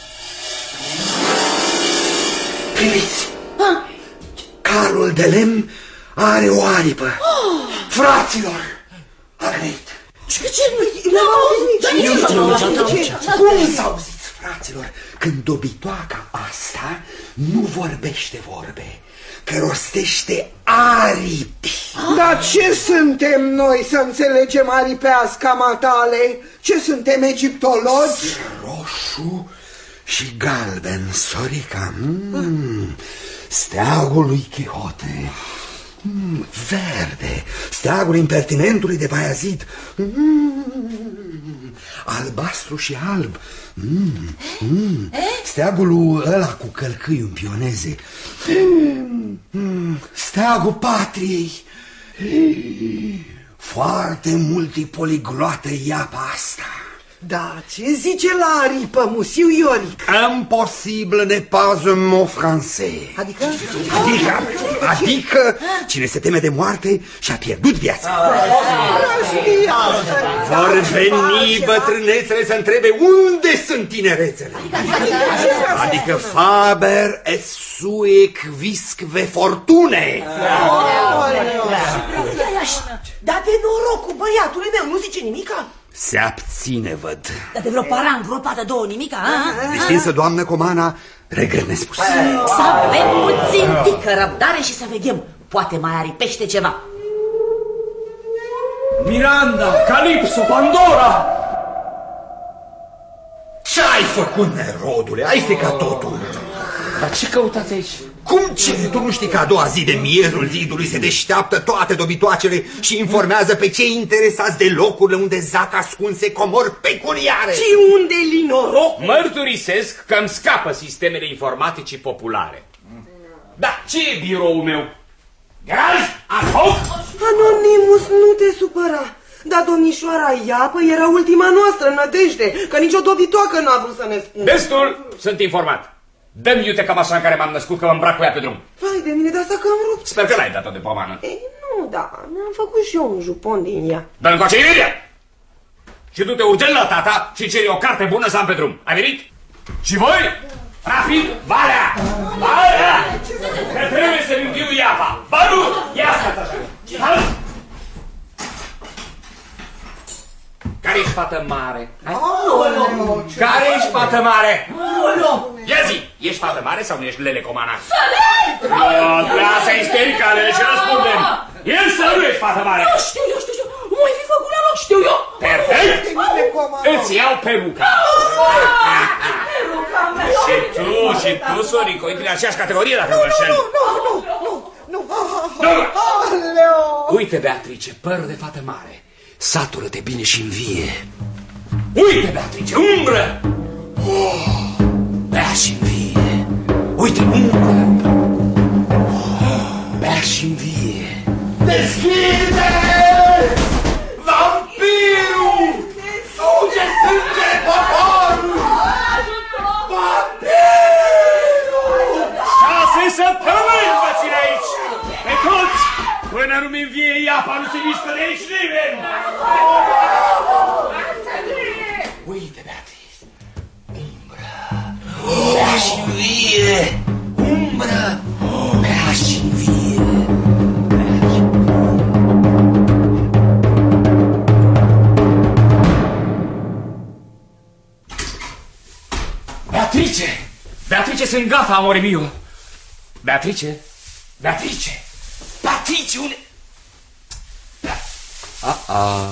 Priviți! Carul de lemn are o aripă. Oh. Fraților, a greit. Ce, ce, n-am auzit nici. Cum să auziți, fraților, când dobitoaca asta nu vorbește vorbe, că rostește aripi. Dar ce suntem noi să înțelegem aripeasca matale? Ce suntem, egiptologi? Roșu și galben, sorica. Mm. Steagul lui Chihote. Mm. Verde, steagul impertinentului de Baiazid. Mm. Albastru și alb. Mm. Mm. Steagul ăla cu călcâi în pioneze. Mm. Steagul patriei. Foarte multipoligloată e apa asta. Da, ce zice la aripă, musiu Ioric? Imposible n'est pas un mot français. Adică? Adică, adică cine se teme de moarte și-a pierdut viața. Vor veni bătrânețele să întrebe unde sunt tinerețele. Adică faber et sue quisque fortune. Dar de norocul băiatului meu nu zice nimica? Se abține, văd. Dar de vreo para îngropată două nimica, a? Distinsă doamnă Comana, regret nespus. Să avem puțin tică răbdare și să veghem. Poate mai aripește ceva. Miranda, Calipso, Pandora! Ce-ai făcut, nerodule? Ai stricat totul. Dar ce căutați aici? Cum ce? Tu nu știi că a doua zi de miezul zidului se deșteaptă toate dobitoacele și informează pe cei interesați de locurile unde zac ascunse comori pecuniare? Și unde-i noroc? Mărturisesc că îmi scapă sistemele informaticii populare. Da, ce e biroul meu? Garaj? Ad hoc? Anonimus, nu te supăra. Dar domnișoara Iapă era ultima noastră nădejde, că nicio dobitoacă n-a vrut să ne spună. Destul, sunt informat. Dă-mi iute cam așa în care m-am născut, că mă îmbrac cu ea pe drum. Vai de mine, dar asta cam rupt. Sper că l-ai dat-o de pomană. Ei, nu, da, mi-am făcut și eu un jupon din ea. Dă-mi încoace imediat! Și du-te urgent la tata și ceri o carte bună să am pe drum. Ai venit? Și voi? Rapid, Valea! Valea! Că trebuie să-mi înviu Iapa. Banu! Ia stat așa! Care ești fată mare? Care ești fată mare? Ia zi! Ești fată mare sau nu ești Lele Comana? Sălei! Lasă isterica, Lele, ce răspundem? Ești sau nu ești fată mare? Eu știu, eu știu, știu. Mai fi făcut la loc, știu eu. Perfect! Îți iau peruca. Peruca mea. Și tu, și tu, Sorico, intri în aceeași categorie dacă vă înșel. Nu, nu, nu, nu, nu. Uite, Beatrice, părul de fată mare. Satură-te bine și învie. Uite, Beatrice, umbră! Oh, bea și învie. Uite, umbră! Oh, bea și învie. Deschideți! Vampirul! Suge sânge poporul! Vampirul! Șase săptămâni vă țin aici! Pe toți! Până nu-mi învie iapa, nu se mișcă de aici nimeni! Uite, Beatrice, umbră, bea și învie, umbră, bea și învie, bea și învie. Beatrice, Beatrice, sunt gata, amore mio. Beatrice, Beatrice, Beatrice, une... A-a...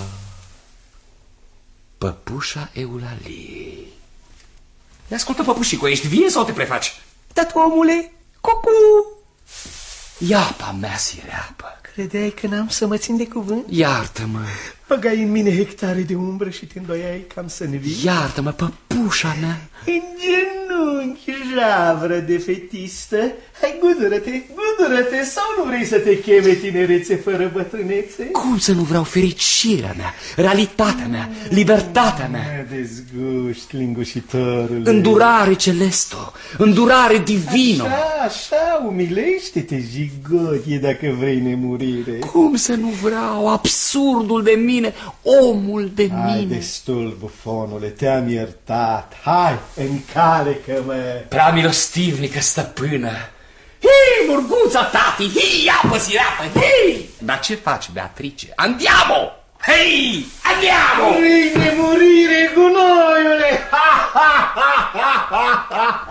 Păpușa Eulaliei. Ne ascultă, păpușico, ești vie sau te prefaci? Tatu, omule, cucu! Iapa mea sireapă. Credeai că n-am să mă țin de cuvânt? Iartă-mă. Băgai în mine hectare de umbră și te îndoiai cam să ne vii? Iartă-mă, păpușa mea. În genunchi, javră de fetistă. Hai, gudură-te, gudură-te, sau nu vrei să te cheme tinerețe fără bătrânețe? Cum să nu vreau fericirea mea, realitatea mea, libertatea mea? Mă dezguști, lingușitorule. Îndurare celesto, îndurare divino. Așa, așa, umilește-te, jigodie, dacă vrei nemurire. Cum să nu vreau, absurdul de mine, omul de mine. Hai, destul, bufonule, te-am iertat. Hai, încalecă-mă. Prea milostivnică stăpână. Hei, murguța, tati, hei, iapă, sireapă, hei! Dar ce faci, Beatrice? Andiamo! Hei, andiamo! Vrei nemurire, gunoiule! Ha, ha, ha, ha,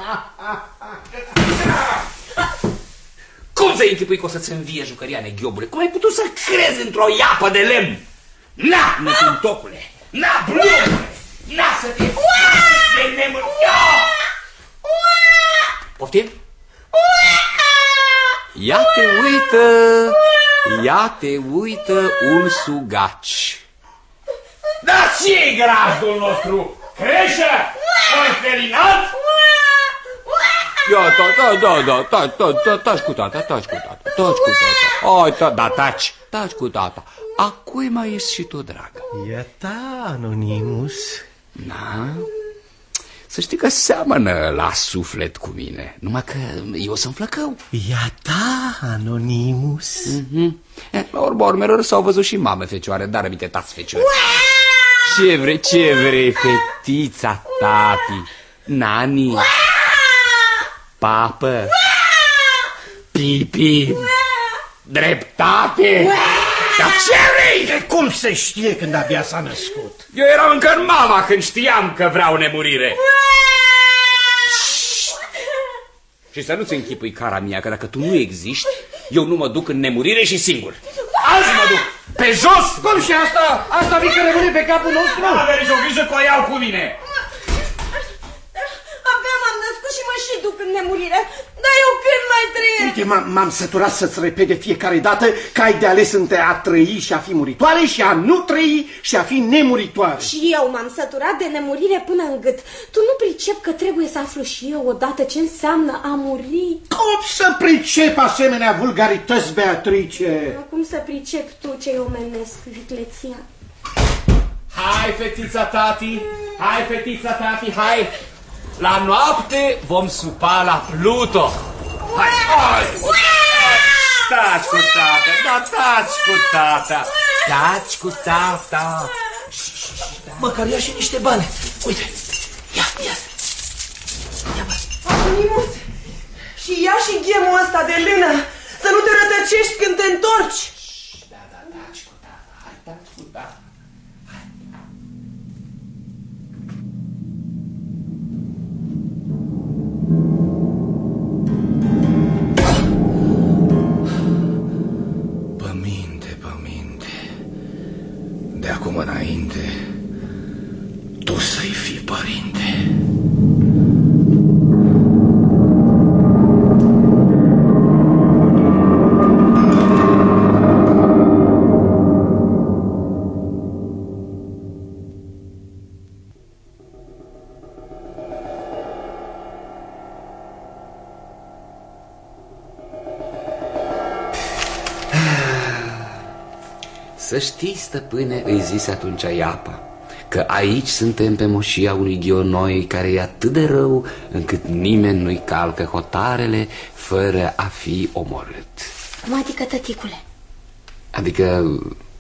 ha. Cum să închipui că o să-ți învie jucăria, neghiobule? Cum ai putut să crezi într-o iapă de lemn? Na, nătuntocule! Na, blumule! Na, să te faci de nemâr... Poftim? Ia te uită, ia te uită un sugaci. Dar ce-i grajdul nostru? Creșă? Orfelinat? Ia, da, da, da, da, da, da, taci cu tata, taci cu tata, taci cu tata. Ai, ta, da, taci, taci cu tata. A cui mai ești și tu, dragă? E ta, Anonimus. Na? Să știi că seamănă la suflet cu mine, numai că eu sunt flăcău. Ia ta, Anonimus. Mm-hmm. Eh, urmă urmelor s-au văzut și mame fecioare, dar aminte tați fecioare. Ce vrei, ce vrei, fetița tati? Nani? Papă? Pipi? Dreptate? Dar ce vrei? De cum se știe când abia s-a născut? Eu eram încă în mama când știam că vreau nemurire. Și să nu-ți închipui, cara mea, că dacă tu nu existi, eu nu mă duc în nemurire și singur. Azi mă duc! Pe jos! Cum și asta? Asta mică rămâne pe capul nostru? Nu aveți o grijă că o iau cu mine! Abia m-am născut și mă și duc în nemurire. Dar eu când mai trăiesc? Uite, m-am săturat să-ți repede fiecare dată că ai de ales între a trăi și a fi muritoare și a nu trăi și a fi nemuritoare. Și eu m-am săturat de nemurire până în gât. Tu nu pricep că trebuie să aflu și eu odată ce înseamnă a muri? Cum să pricep asemenea vulgarități, Beatrice? Cum să pricep tu ce-i omenesc, vicleția? Hai, fetița tati! Hai, fetița tati, hai! La noapte vom supa la Pluto! Hai, hai! Taci cu tata, da, taci cu tata! Taci cu tata! Măcar ia și niște bani. Uite, ia, ia. Ia, bă. Anonimus, și ia și ghemul ăsta de lână, să nu te rătăcești când te întorci. Da, da, taci cu tata, hai, taci cu tata! Hai. Să știi, stăpâne, îi zise atunci Iapa, că aici suntem pe moșia unui ghionoi care e atât de rău încât nimeni nu-i calcă hotarele fără a fi omorât. Cum adică, tăticule? Adică...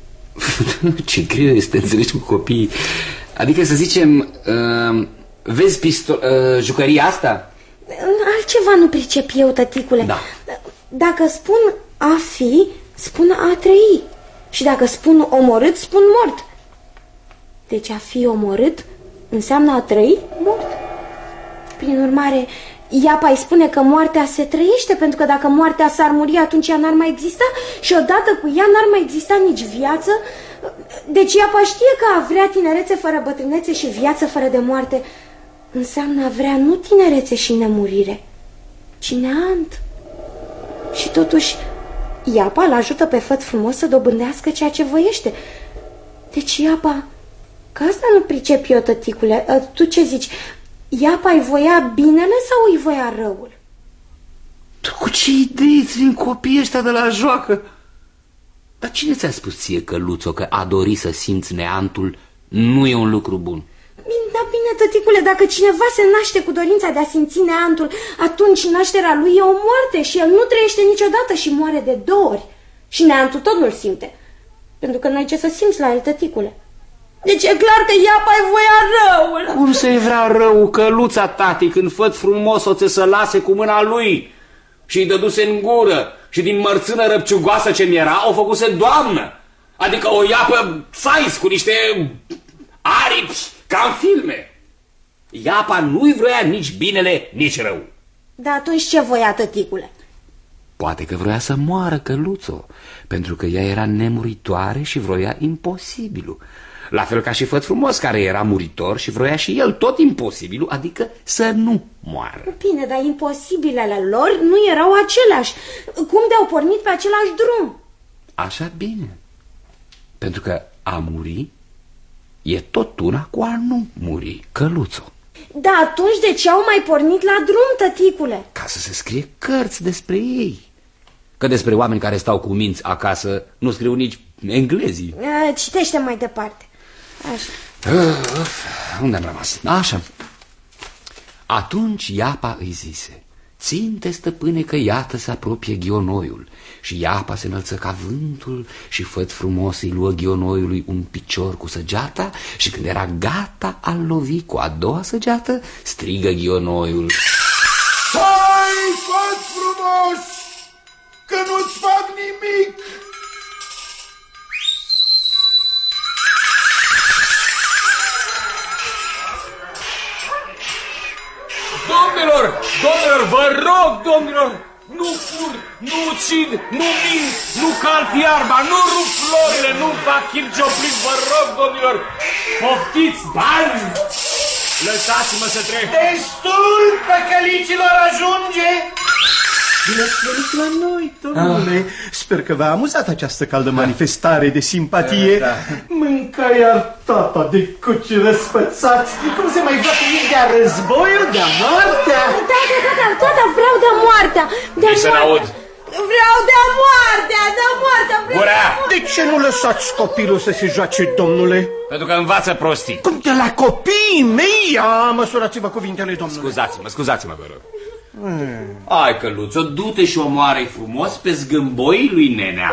ce greu este, înțelegi, cu copiii. Adică să zicem, uh, vezi pistol, uh, jucăria asta? Altceva nu pricep eu, tăticule. Da. Dacă spun a fi, spun a trăi. Și dacă spun omorât, spun mort. Deci a fi omorât înseamnă a trăi mort. Prin urmare, Iapa îi spune că moartea se trăiește, pentru că dacă moartea s-ar muri, atunci ea n-ar mai exista și odată cu ea n-ar mai exista nici viață. Deci Iapa știe că a vrea tinerețe fără bătrânețe și viață fără de moarte înseamnă a vrea nu tinerețe și nemurire, ci neant. Și totuși Iapa îl ajută pe făt frumos să dobândească ceea ce voiește. Deci Iapa, că asta nu pricep eu, tăticule. Tu ce zici? Iapa îi voia binele sau îi voia răul? Tu cu ce idei îți vin copiii ăștia de la joacă? Dar cine ți-a spus ție, Căluțo, că a dori să simți neantul nu e un lucru bun? Bine, da bine, tăticule, dacă cineva se naște cu dorința de a simți neantul, atunci nașterea lui e o moarte și el nu trăiește niciodată și moare de două ori. Și neantul tot nu-l simte, pentru că n-ai ce să simți la el, tăticule. Deci e clar că Iapa-i voia răul. Cum să-i vrea rău, Căluța, tati, când făt frumos o ți să lase cu mâna lui și îi dăduse în gură și din mărțână răpciugoasă ce mi-era o făcuse doamnă, adică o Iapă sais cu niște aripi ca în filme. Iapa nu-i vrea nici binele, nici rău. Dar atunci ce voia, tăticule? Poate că vroia să moară, Căluțo, pentru că ea era nemuritoare și vroia imposibilul. La fel ca și făt frumos, care era muritor și vroia și el tot imposibilul, adică să nu moară. Bine, dar imposibilele lor nu erau aceleași. Cum de-au pornit pe același drum? Așa bine. Pentru că a muri e tot una cu a nu muri, Căluțo. Da, atunci de ce au mai pornit la drum, tăticule? Ca să se scrie cărți despre ei. Că despre oameni care stau cu minți acasă nu scriu nici englezii. A, citește mai departe. Așa. Uf, unde am rămas? Așa. Atunci Iapa îi zise: ținte, stăpâne, că iată se apropie ghionoiul. Și Iapa se înălță ca vântul și făt frumos îi luă ghionoiului un picior cu săgeata și când era gata a lovi cu a doua săgeată, strigă ghionoiul: stai, făt frumos, că nu-ți fac nimic! Domnilor, domnilor, vă rog, domnilor, nu fur, nu ucid, nu mint, nu calc iarba, nu rup florile, nu fac chircioplit, vă rog, domnilor, poftiți bani! Lăsați-mă să trec! Destul, păcălicilor, ajunge! Bine ați venit la noi, domnule. Ah. Sper că v-a amuzat această caldă manifestare de simpatie. Da. Mânca iar tata de cuci răspățați. Cum se mai joacă ei de-a războiul, de-a moartea? Da, da, da, da, tata, vreau de-a moartea. De-a moartea. Vreau de-a moartea, de-a moartea. Gura! De ce nu lăsați copilul să se joace, domnule? Pentru că învață prostii. Cum de la copiii mei? Ia, măsurați-vă cuvintele, domnule. Scuzați-mă, scuzați-mă, vă rog. Hmm. Hai, Căluțo, du-te și omoară-i frumos pe zgâmboii lui Nenea.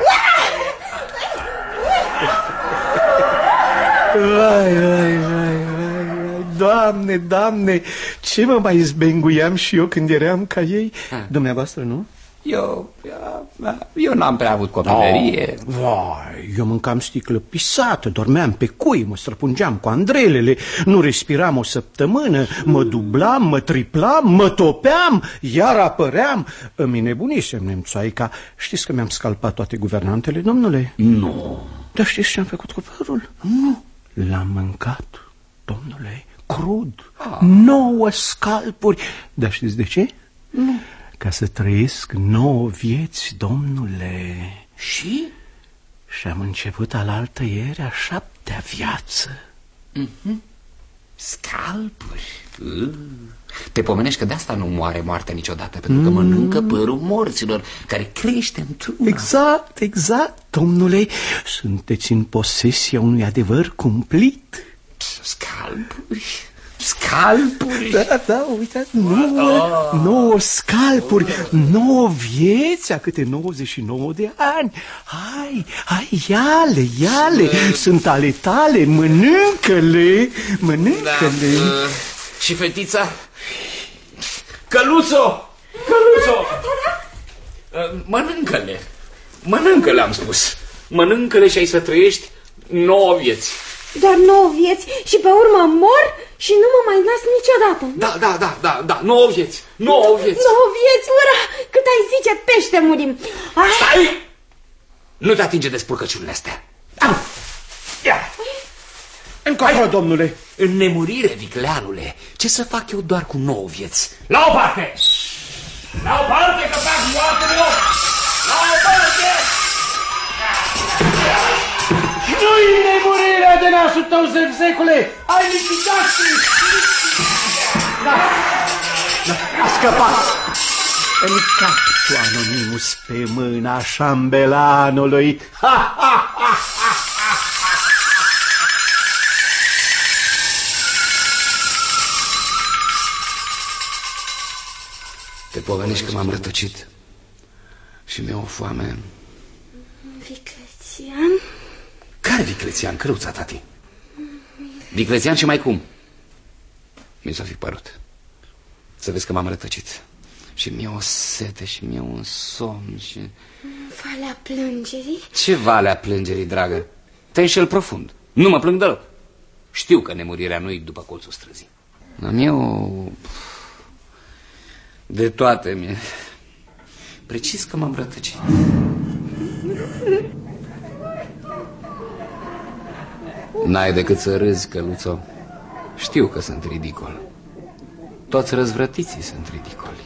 Ai, ai, ai, ai, Doamne, Doamne, ce mă mai zbenguiam și eu când eram ca ei. Dumneavoastră, nu? Eu, eu n-am prea avut copilărie. Oh, vai, eu mâncam sticlă pisată, dormeam pe cui, mă străpungeam cu andrelele, nu respiram o săptămână, mă dublam, mă triplam, mă topeam, iar apăream. Îmi nebunisem, nemțoaica. Știți că mi-am scalpat toate guvernantele, domnule? Nu. Dar știți ce am făcut cu părul? Nu. L-am mâncat, domnule, crud. Ah. Nouă scalpuri. Dar știți de ce? Nu. Ca să trăiesc nouă vieți, domnule. Și? Și am început alaltă ieri a șaptea viață. Mm-hmm. Scalpuri? Te pomenești că de asta nu moare moartea niciodată, pentru că mănâncă părul morților, care crește într-una. Exact, exact, domnule. Sunteți în posesia unui adevăr cumplit. Scalpuri? Scalpuri? Da, da, uitați, nouă, nouă scalpuri, nouă vieți, a câte nouăzeci și nouă de ani. Hai, hai, ia-le, ia-le, sunt ale tale, mănâncă-le, mănâncă-le. Da, uh, și fetița? Căluțo! Căluțo! Uh, mănâncă-le, mănâncă-le, am spus. Mănâncă-le și ai să trăiești nouă vieți. Doar nouă vieți și pe urmă mor și nu mă mai nasc niciodată. Da, da, da, da, da, nouă vieți, nouă vieți. Nouă vieți, ura, cât ai zice, pește murim. Ai... Stai! Nu te atinge de spurcăciunile astea. Au! Ia! Încotro, domnule. În nemurire, vicleanule, ce să fac eu doar cu nouă vieți? La o parte! La o parte, că fac moarte de om! La o parte! Nu-i nemurirea de nasul tău, zevzecule! Ai lichidat și... Da, da, a scăpat! În capul Anonimus pe mâna șambelanului. Ha, ha, ha, ha, ha. Te pomenești că m-am rătăcit și mi-e o foame. Viclețian? Care Viclețian? Căruța, tati. Viclețian și mai cum? Mi s-a fi părut. Să vezi că m-am rătăcit. Și mi-e o sete și mi-e un somn și... Valea plângerii? Ce valea plângerii, dragă? Te înșel profund. Nu mă plâng deloc. Știu că nemurirea nu-i după colțul străzii. Am eu... De toate mi-e... Precis că m-am rătăcit. N-ai decât să râzi, Căluțo. Știu că sunt ridicol. Toți răzvrătiții sunt ridicoli.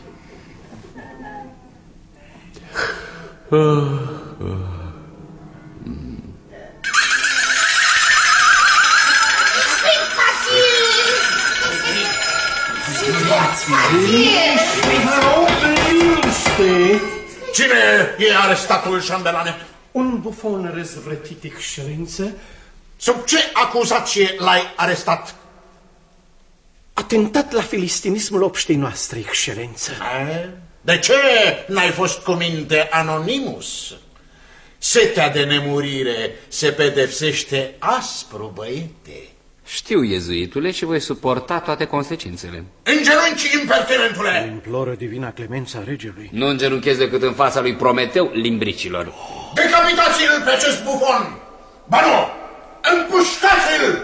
Cine e arestatul, șambelane? Un bufon răzvrătit, excelență. Sub ce acuzație l-ai arestat? Atentat la filistinismul obștei noastre, excelență. De ce n-ai fost cu minte Anonimus? Setea de nemurire se pedepsește aspru, băiete. Știu, iezuitule, și voi suporta toate consecințele. Îngenunchi, impertinentule! Imploră divina clemența regelui. Nu îngenunchez decât în fața lui Prometeu, limbricilor. Decapitați-l pe acest bufon! Ba nu! Împușcați-l!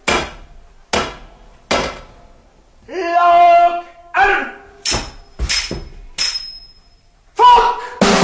Loc! Ar... Foc!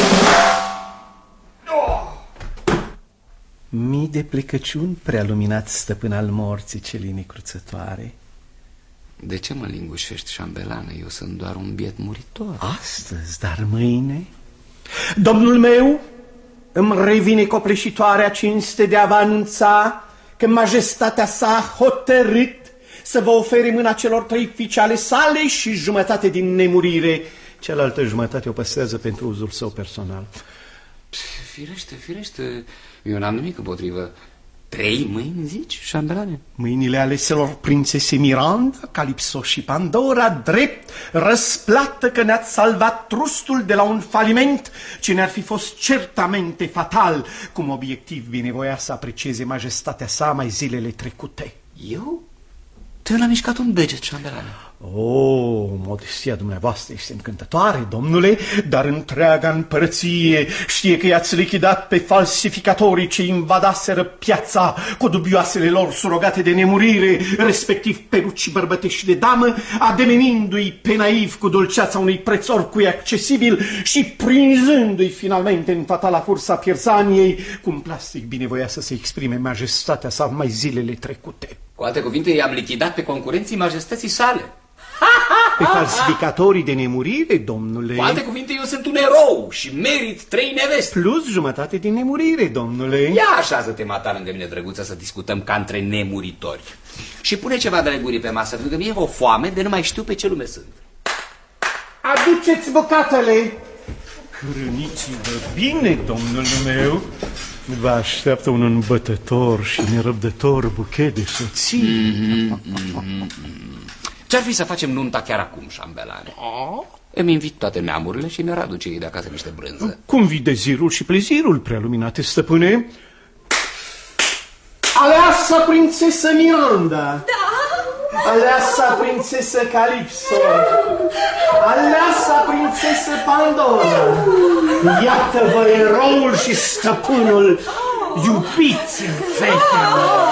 Oh! Mii de plecăciuni, prealuminat stăpân al morții celinii cruțătoare. De ce mă lingușești, șambelane? Eu sunt doar un biet muritor. Astăzi, dar mâine... Domnul meu, îmi revine copleșitoarea cinste de a vă anunța că majestatea sa a hotărât să vă ofere mâna celor trei fiice ale sale și jumătate din nemurire. Cealaltă jumătate o păstrează pentru uzul său personal. Firește, firește, eu n-am nimic împotrivă. Trei mâini, zici, șambelane? Mâinile aleselor prințese Miranda, Calipso și Pandora, drept răsplată că ne-ați salvat trustul de la un faliment ce ne-ar fi fost certamente fatal, cum obiectiv binevoia să aprecieze majestatea sa mai zilele trecute. Eu? Tu l-am mișcat un deget, șambelane. Oh, modestia dumneavoastră este încântătoare, domnule, dar întreaga împărăție știe că i-ați lichidat pe falsificatorii ce invadaseră piața cu dubioasele lor surogate de nemurire, respectiv peruci bărbătești de damă, ademenindu-i pe naiv cu dulceața unui preț oricui accesibil și prinzându-i finalmente în fatala cursa Pierzaniei, cum plastic binevoia să se exprime majestatea sa mai zilele trecute. Cu alte cuvinte, i-am lichidat pe concurenții majestății sale. Pe falsificatorii de nemurire, domnule. Cu alte cuvinte, eu sunt un erou și merit trei neveste. Plus jumătate din nemurire, domnule. Ia așează-te, mata, lângă mine, drăguță, să discutăm ca între nemuritori. Și pune ceva drăgurii pe masă, pentru că mie e o foame de nu mai știu pe ce lume sunt. Aduceți bucatele. Hrăniți-vă bine, domnul meu. Vă așteaptă un îmbătător și nerăbdător buchet de soții. Mm-hmm, mm-hmm. Ce-ar fi să facem nunta chiar acum, șambelane? Îmi invit toate neamurile și mi-ar aduce ei de acasă niște brânză. Cum vii dezirul și plezirul, prealuminate stăpâne? Aleasa prințesă Miranda. Da. Aleasa prințesă Calipso. Aleasa prințesă Pandora. Iată-vă eroul și stăpânul, iubiți fetelor.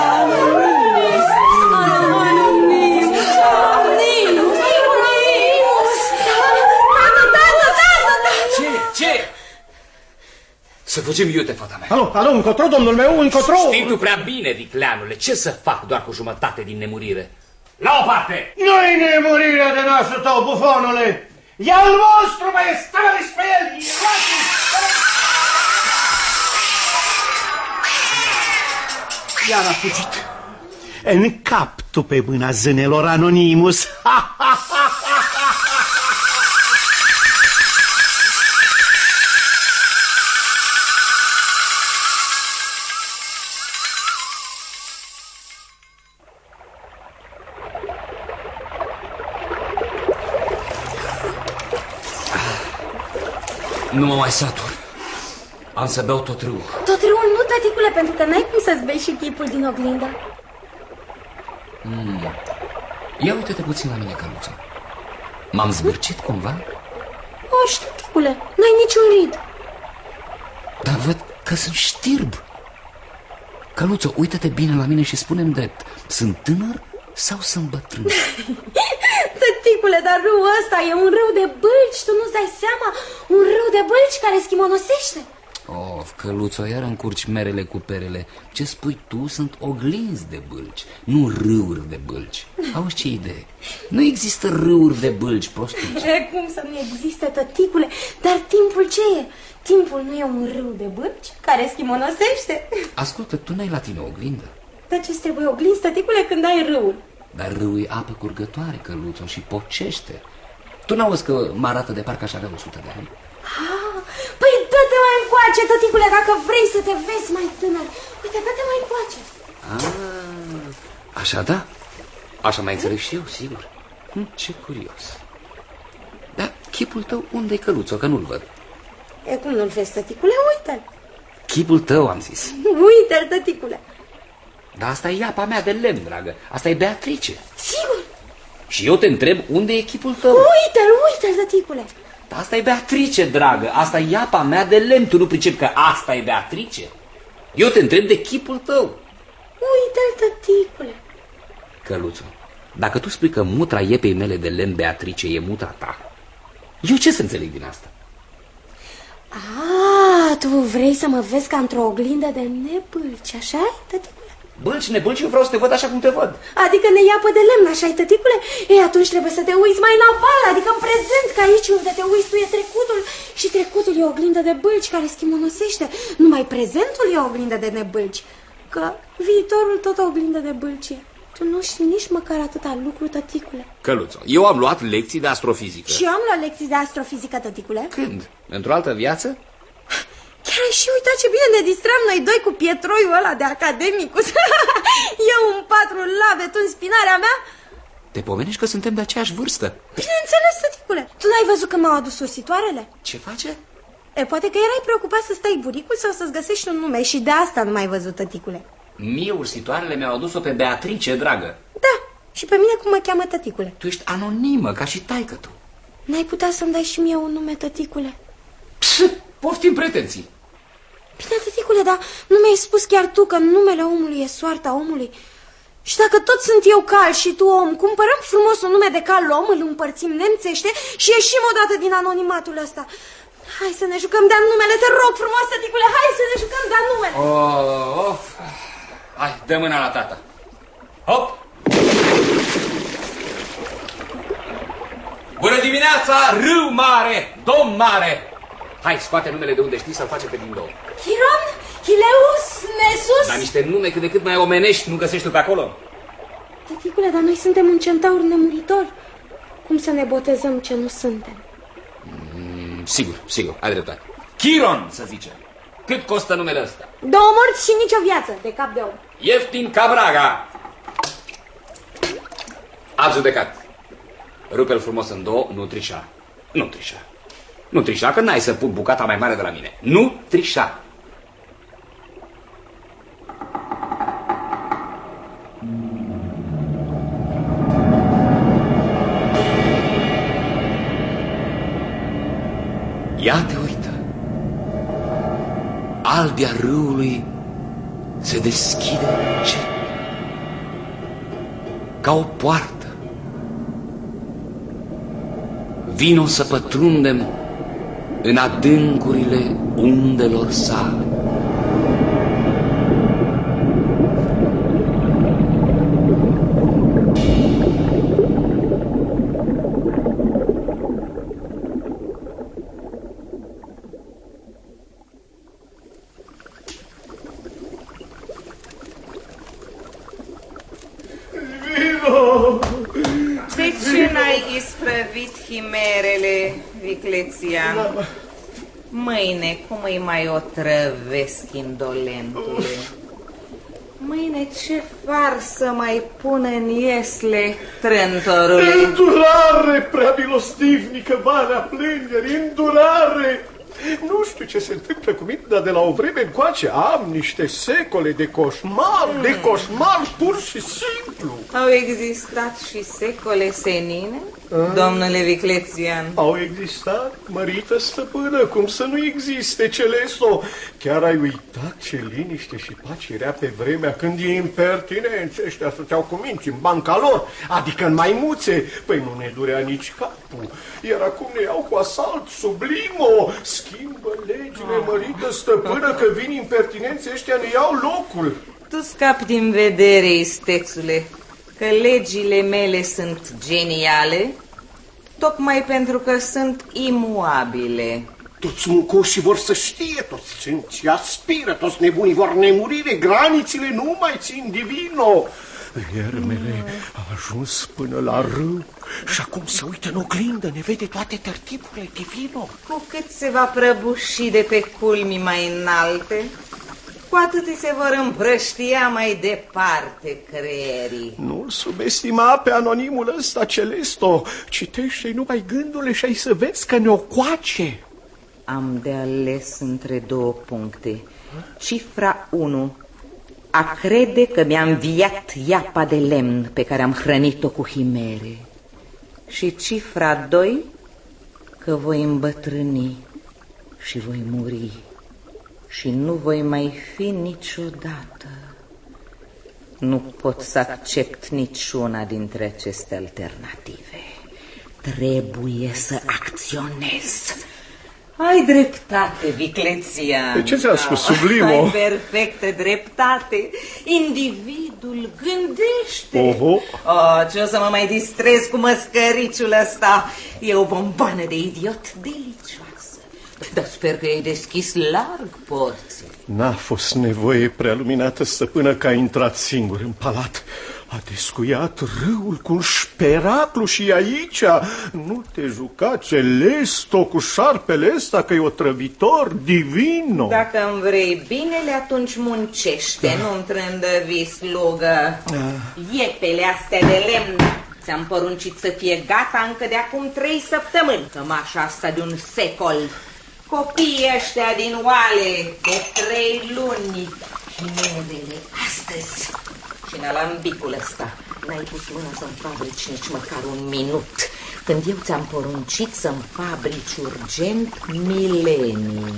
Ce? Ce? Să fugim iute, fata mea. Alo, alo, încotro, domnul meu, încotro. Știi tu prea bine, vicleanule, ce să fac doar cu jumătate din nemurire? La o parte! Nu-i nemurirea de nasul tău, bufonule! E al vostru, mai stări pe el! Iar a fugit. În cap tu pe mâna zânelor Anonimus. Nu mă mai satur. Am să beau tot râul. Tot râul nu, tăticule, pentru că n-ai cum să-ți bei și chipul din oglindă. Mm. Ia uite-te puțin la mine, Căluță. M-am zbârcit cumva? O, știu, tăticule, n-ai niciun rid. Dar văd că sunt știrb. Căluță, uită-te bine la mine și spune-mi drept. Sunt tânăr sau sunt bătrân? Tăticule, dar râul ăsta e un râu de bâlci, tu nu-ți dai seama? Un râu de bâlci care schimonosește. Of, Căluțo, iar încurci merele cu perele. Ce spui tu sunt oglinzi de bâlci, nu râuri de bâlci. Auzi ce idee? Nu există râuri de bâlci, prostuță. E, cum să nu existe, tăticule? Dar timpul ce e? Timpul nu e un râu de bâlci care schimonosește? Ascultă, tu n-ai la tine oglindă? Dar ce-ți trebuie oglinzi, tăticule, când ai râul? Dar râul e apă curgătoare, Căluțo, și pocește. Tu n-auzi că mă arată de parcă aș avea o sută de ani? Ah, păi dă-te mai încoace, tăticule, dacă vrei să te vezi mai tânăr. Uite, dă-te mai încoace. Ah, așa da? Așa mai înțeleg și eu, sigur. Hm, ce curios. Dar chipul tău unde-i, Căluțo, că nu-l văd? E, cum nu-l vezi, tăticule? Uite-l. Chipul tău, am zis. Uite-l, tăticule. Dar asta e iapa mea de lemn, dragă. Asta e Beatrice. Sigur. Și eu te întreb unde e chipul tău. Uite-l, uite-l, tăticule. Dar asta e Beatrice, dragă. Asta e iapa mea de lemn. Tu nu pricepi că asta e Beatrice? Eu te întreb de chipul tău. Uite-l, tăticule. Căluțo, dacă tu spui că mutra iepei mele de lemn Beatrice e mutra ta, eu ce să înțeleg din asta? Ah, tu vrei să mă vezi ca într-o oglindă de nebâlci, așa-i, tăticule? Bâlci, nebâlci, eu vreau să te văd așa cum te văd. Adică ne iapă de lemn, așa-i, tăticule? Ei, atunci trebuie să te uiți mai în aval, adică în prezent, că aici unde te uiți tu e trecutul. Și trecutul e o oglindă de bâlci care schimonosește. Numai prezentul e o oglindă de nebâlci. Că viitorul tot o oglindă de bâlci e. Tu nu știi nici măcar atâta lucru, tăticule. Căluțo, eu am luat lecții de astrofizică. Și eu am luat lecții de astrofizică, tăticule. Când? Într-o altă viață? Chiar ai și uitat ce bine ne distram noi doi cu pietroiul ăla de academicus. Eu un patru labe, tu în spinarea mea. Te pomenești că suntem de aceeași vârstă. Bineînțeles, tăticule. Tu n-ai văzut că m-au adus ursitoarele? Ce face? E, poate că erai preocupat să stai buricul sau să-ți găsești un nume și de asta nu m-ai văzut, tăticule. Mie ursitoarele mi-au adus-o pe Beatrice, dragă. Da, și pe mine cum mă cheamă, tăticule? Tu ești anonimă, ca și taică tu. N-ai putea să-mi dai și mie un nume, tăticule? Pst, poftim pretenții. Bine, tăticule, dar nu mi-ai spus chiar tu că numele omului e soarta omului? Și dacă tot sunt eu cal și tu om, cumpărăm frumos un nume de cal om, îl împărțim nemțește și ieșim odată din anonimatul ăsta. Hai să ne jucăm de-a numele, te rog frumos, tăticule, hai să ne jucăm de-a numele. Oh, of. Hai, dă mâna la tata. Hop! Bună dimineața, râu mare, domn mare! Hai, scoate numele de unde știi să-l facem pe din două. Chiron? Chileus? Nesus? Dar niște nume cât de cât mai omenești nu găsești tu pe acolo? Tăticule, dar noi suntem un centaur nemuritor. Cum să ne botezăm ce nu suntem? Mm, sigur, sigur, ai dreptate. Chiron, să zicem. Cât costă numele ăsta? Două morți și nicio viață, de cap de om. Ieftin ca vraga. Ați judecat. Rupe-l frumos în două, nu trișa. Nu trișa. Nu trișa, că n-ai să pun bucata mai mare de la mine. Nu trișa. Ia te uită. Albia râului se deschide încet, ca o poartă. Vino să pătrundem în adâncurile undelor sale. De ce n-ai isprăvit himerele, Viclețian? Mâine, cum îi mai otrăvesc, indolentule? Mâine ce farsă mai pun în iesle, trântorule? Îndurare, prea milostivnică, valea plângeri, îndurare! Nu știu ce se întâmplă cu mine, dar de la o vreme încoace am niște secole de coșmar, mm. de coșmar pur și simplu. Au existat și secole senine, a? Domnule Viclețian? Au existat, mărită stăpână, cum să nu existe, Celesto? Chiar ai uitat ce liniște și pace era pe vremea când e impertinenți ăștia stăteau cu minți în banca lor, adică în maimuțe. Păi nu ne durea nici capul, iar acum ne iau cu asalt sublimo. Schimbă legile, mărită stăpână, că vin impertinenții ăștia, ne iau locul. Tu scapi din vedere, istețule, că legile mele sunt geniale, tocmai pentru că sunt imuabile. Toți muncoșii vor să știe, toți cânci aspiră, toți nebunii vor nemurire, granițele nu mai țin divino. Iermele a ajuns până la râu și acum se uită în oglindă, ne vede toate tertipurile divino. Cu cât se va prăbuși de pe culmi mai înalte, cu atât se vor împrăștia mai departe creierii. Nu-l subestima pe anonimul ăsta, Celesto. Citește-i numai gândurile și ai să vezi că ne-o coace. Am de ales între două puncte. Cifra unu. A crede că mi-a înviat iapa de lemn pe care am hrănit-o cu himere. Și cifra doi. Că voi îmbătrâni și voi muri și nu voi mai fi niciodată. Nu pot să accept niciuna dintre aceste alternative. Trebuie să acționez. Ai dreptate, Viclețian. De ce ți-a spus sublimo? Ai perfectă dreptate. Individul gândește. Oho. Oh, ce o să mă mai distrez cu măscăriciul ăsta? E o bomboană de idiot delicioasă. Dar sper că ai deschis larg porții. N-a fost nevoie, prea luminată stăpână, că a intrat singur în palat. A descuiat râul cu un șperaclu și aici. Nu te juca, Celesto, cu șarpele ăsta, că e otrăvitor, divino. Dacă îmi vrei binele, atunci muncește, da. Nu-mi trândăvi, slugă. Da. Iepele astea de lemn ți-am poruncit să fie gata încă de acum trei săptămâni. Cămașa asta de un secol. Copiii ăștia din oale de trei luni. Himerele astăzi. Și în alambicul ăsta n-ai pus mâna să-mi fabrici nici măcar un minut, când eu ți-am poruncit să-mi fabrici urgent milenii.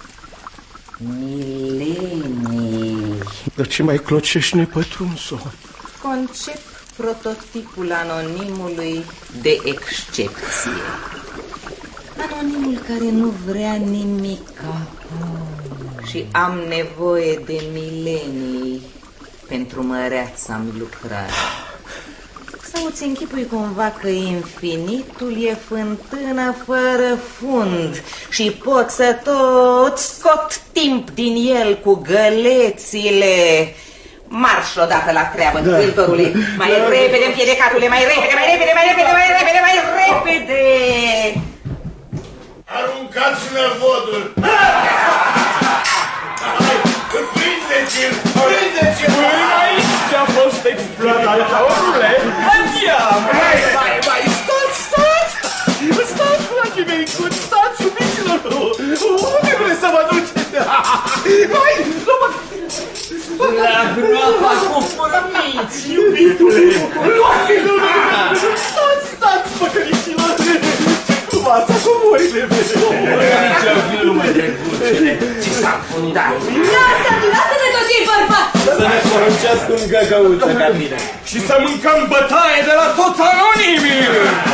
Milenii. Dar ce mai clocești nepătrunso? Concep prototipul anonimului de excepție. Anonimul care nu vrea nimica și am nevoie de milenii pentru măreața-mi lucrare. Să Sau ți închipui cumva că infinitul e fântână fără fund și pot să tot scot timp din el cu gălețile. Marș odată la treabă, da. Câltorule. Mai da. repede, împiedecatule, mai repede, mai repede, mai repede, mai repede, mai repede. Aruncați-le vodul! Prindeți-l! Prindeți-l! Până aici a fost explodat, omule! Andiam! Hai, hai, hai! Stați, stați! Stați, dragii mei, stați, iubiților! Unde vreți să mă duceți? Hai, nu-mă... La groapa cu fărămiți, iubitule! Luați-l! Stați, stați, păcăliților! Asta cu morile mele! Ce-o glumă, drăguțele! Ce s-a înfundat! Lasă-te, lasă-te tot ei, bărbat! Să ne poruncească un găgăuță ca mine! Și să mâncăm bătaie de la toți anonimii!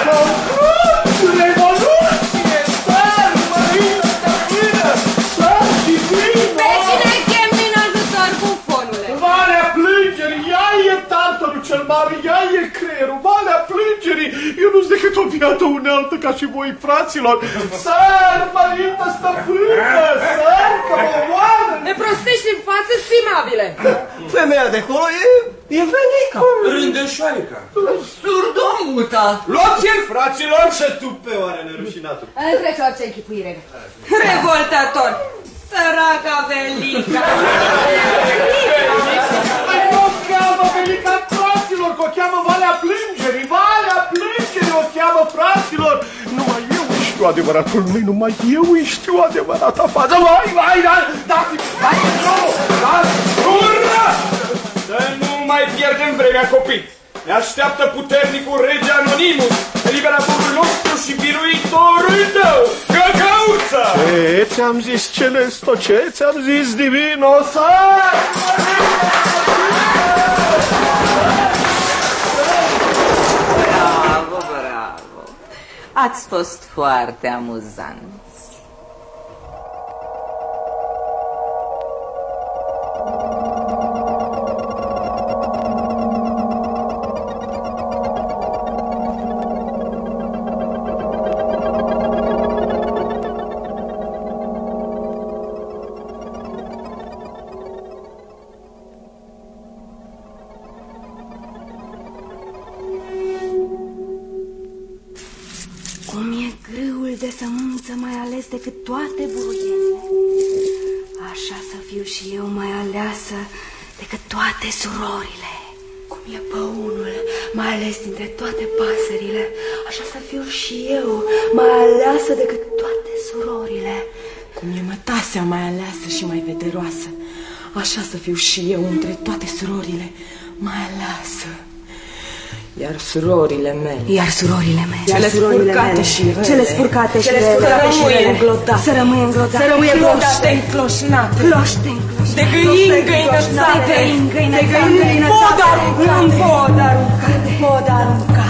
Revoluție! Sar, mărină, stăpână! Sar și vină! Pe cine chem din ajutor, bufonule? Valea plângerii! Ea e tartarul cel mare! Ea e creierul! Valea plângerii! Eu nu-s decât o biată unealtă ca și voi, fraților! Sar, mărină, stăpână! Sar, că mă omoară! Ne prostești în față, stimabile! Femeia de acolo e... e Venica! Rândeșoaica! Surdomuta! Luați-l, fraților! Ce tu pe oare nerușinatul! Întrece orice închipuire! Revoltator! Săraca Velica! Nu o cheamă Velica, fraților, că o cheamă Valea Plângerii! Valea Plângerii o cheamă, fraților! Numai eu îi știu adevăratul lui, numai eu îi știu adevărata față! Vai, vai, vai, dați-mi, dați-mi, dați-mi! Ură! Să nu mai pierdem vremea, copii! Ne așteaptă puternicul rege Anonimus, liberatorul nostru și biruitorul tău, Găgăuță! E, ți-am zis Celesto, ce? Ți-am zis Divino, să... Bravo, bravo! Ați fost foarte amuzanți. De sămânță mai ales decât toate buruienile. Așa să fiu și eu mai aleasă decât toate surorile. Cum e păunul mai ales dintre toate pasările, așa să fiu și eu mai aleasă decât toate surorile. Cum e mătasea mai aleasă și mai vederoasă, așa să fiu și eu între toate surorile mai aleasă. Iar surorile mele, Iar surorile mele, cele spurcate și rele, cele spurcate și rele, să rămâie înglodate, să rămâie înglodate, să rămâie cloște încloșnate, cloște încloșnate, de găini găinățate, de găini găinățate, de găini pod aruncate, pod aruncate, pod aruncate.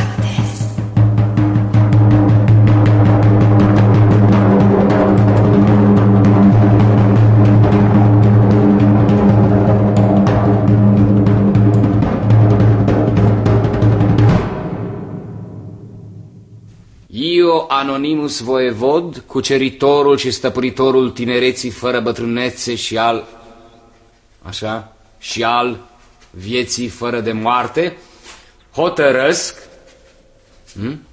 Io, Anonimus voievod, cuceritorul și stăpânitorul tinereții fără bătrânețe și al... așa? Și al vieții fără de moarte, hotărăsc... Hm?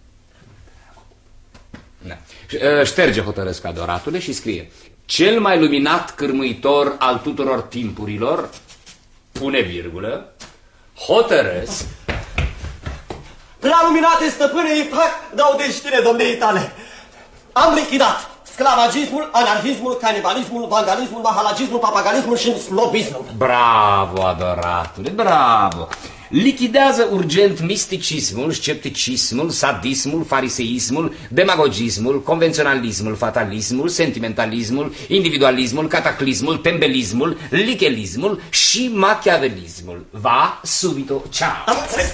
Da. Șterge hotărăsc, adoratule, și scrie: cel mai luminat cârmuitor al tuturor timpurilor, pune virgulă, hotărăsc... Prea luminate stăpâne Ipac, dau de știre domniei tale. Am lichidat sclavagismul, anarhismul, canibalismul, vandalismul, mahalagismul, papagalismul și snobismul. Bravo, adoratule, bravo! Lichidează urgent misticismul, scepticismul, sadismul, fariseismul, demagogismul, convenționalismul, fatalismul, sentimentalismul, individualismul, cataclismul, tembelismul, lichelismul și machiavelismul. Va subito, ciao! Am înțeles!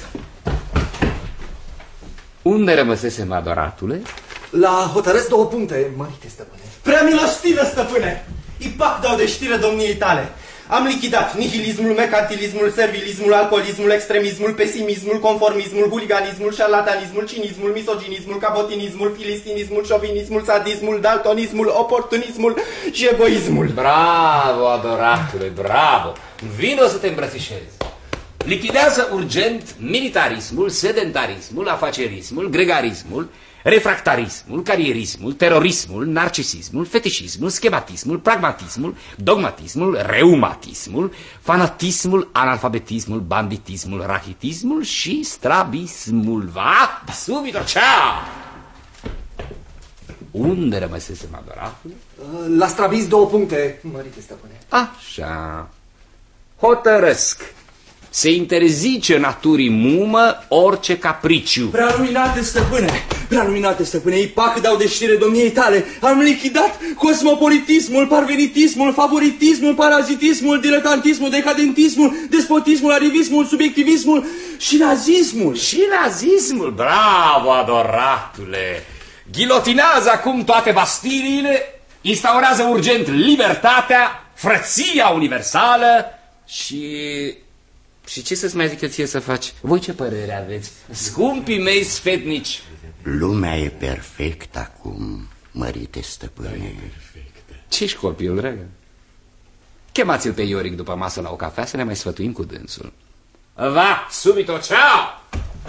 Unde rămăsesem, adoratule? La hotărăsc două puncte, mărite stăpâne. Prea milostivă stăpâne! Ipac dau de știre domniei tale. Am lichidat nihilismul, mercantilismul, servilismul, alcoolismul, extremismul, pesimismul, conformismul, huliganismul, șarlatanismul, cinismul, misoginismul, capotinismul, filistinismul, șovinismul, sadismul, daltonismul, oportunismul și egoismul. Bravo, adoratule, bravo! Vino să te îmbrățișezi. Lichidează urgent militarismul, sedentarismul, afacerismul, gregarismul, refractarismul, carierismul, terorismul, narcisismul, fetișismul, schematismul, pragmatismul, dogmatismul, reumatismul, fanatismul, analfabetismul, banditismul, rachitismul și strabismul. Va? Subito, ceau! Unde rămăsesem, adoratule? La strabis două puncte, mărite stăpâne. Așa. Hotărăsc. Se interzice naturii mumă orice capriciu. Prea luminate stăpâne, prea luminate stăpâne, ipac dau de știre domniei tale. Am lichidat cosmopolitismul, parvenitismul, favoritismul, parazitismul, diletantismul, decadentismul, despotismul, arrivismul, subiectivismul și nazismul. Și nazismul, bravo, adoratule. Ghilotinează acum toate bastiliile, instaurează urgent libertatea, frăția universală și... Și ce să-ți mai zic eu ție să faci? Voi ce părere aveți? Scumpii mei sfetnici. Lumea e perfectă acum, mărite stăpâne. Ce-și copil, dragă? Chemați-l pe Ioric după masă la o cafea să ne mai sfătuim cu dânsul. Va, subito, ceau!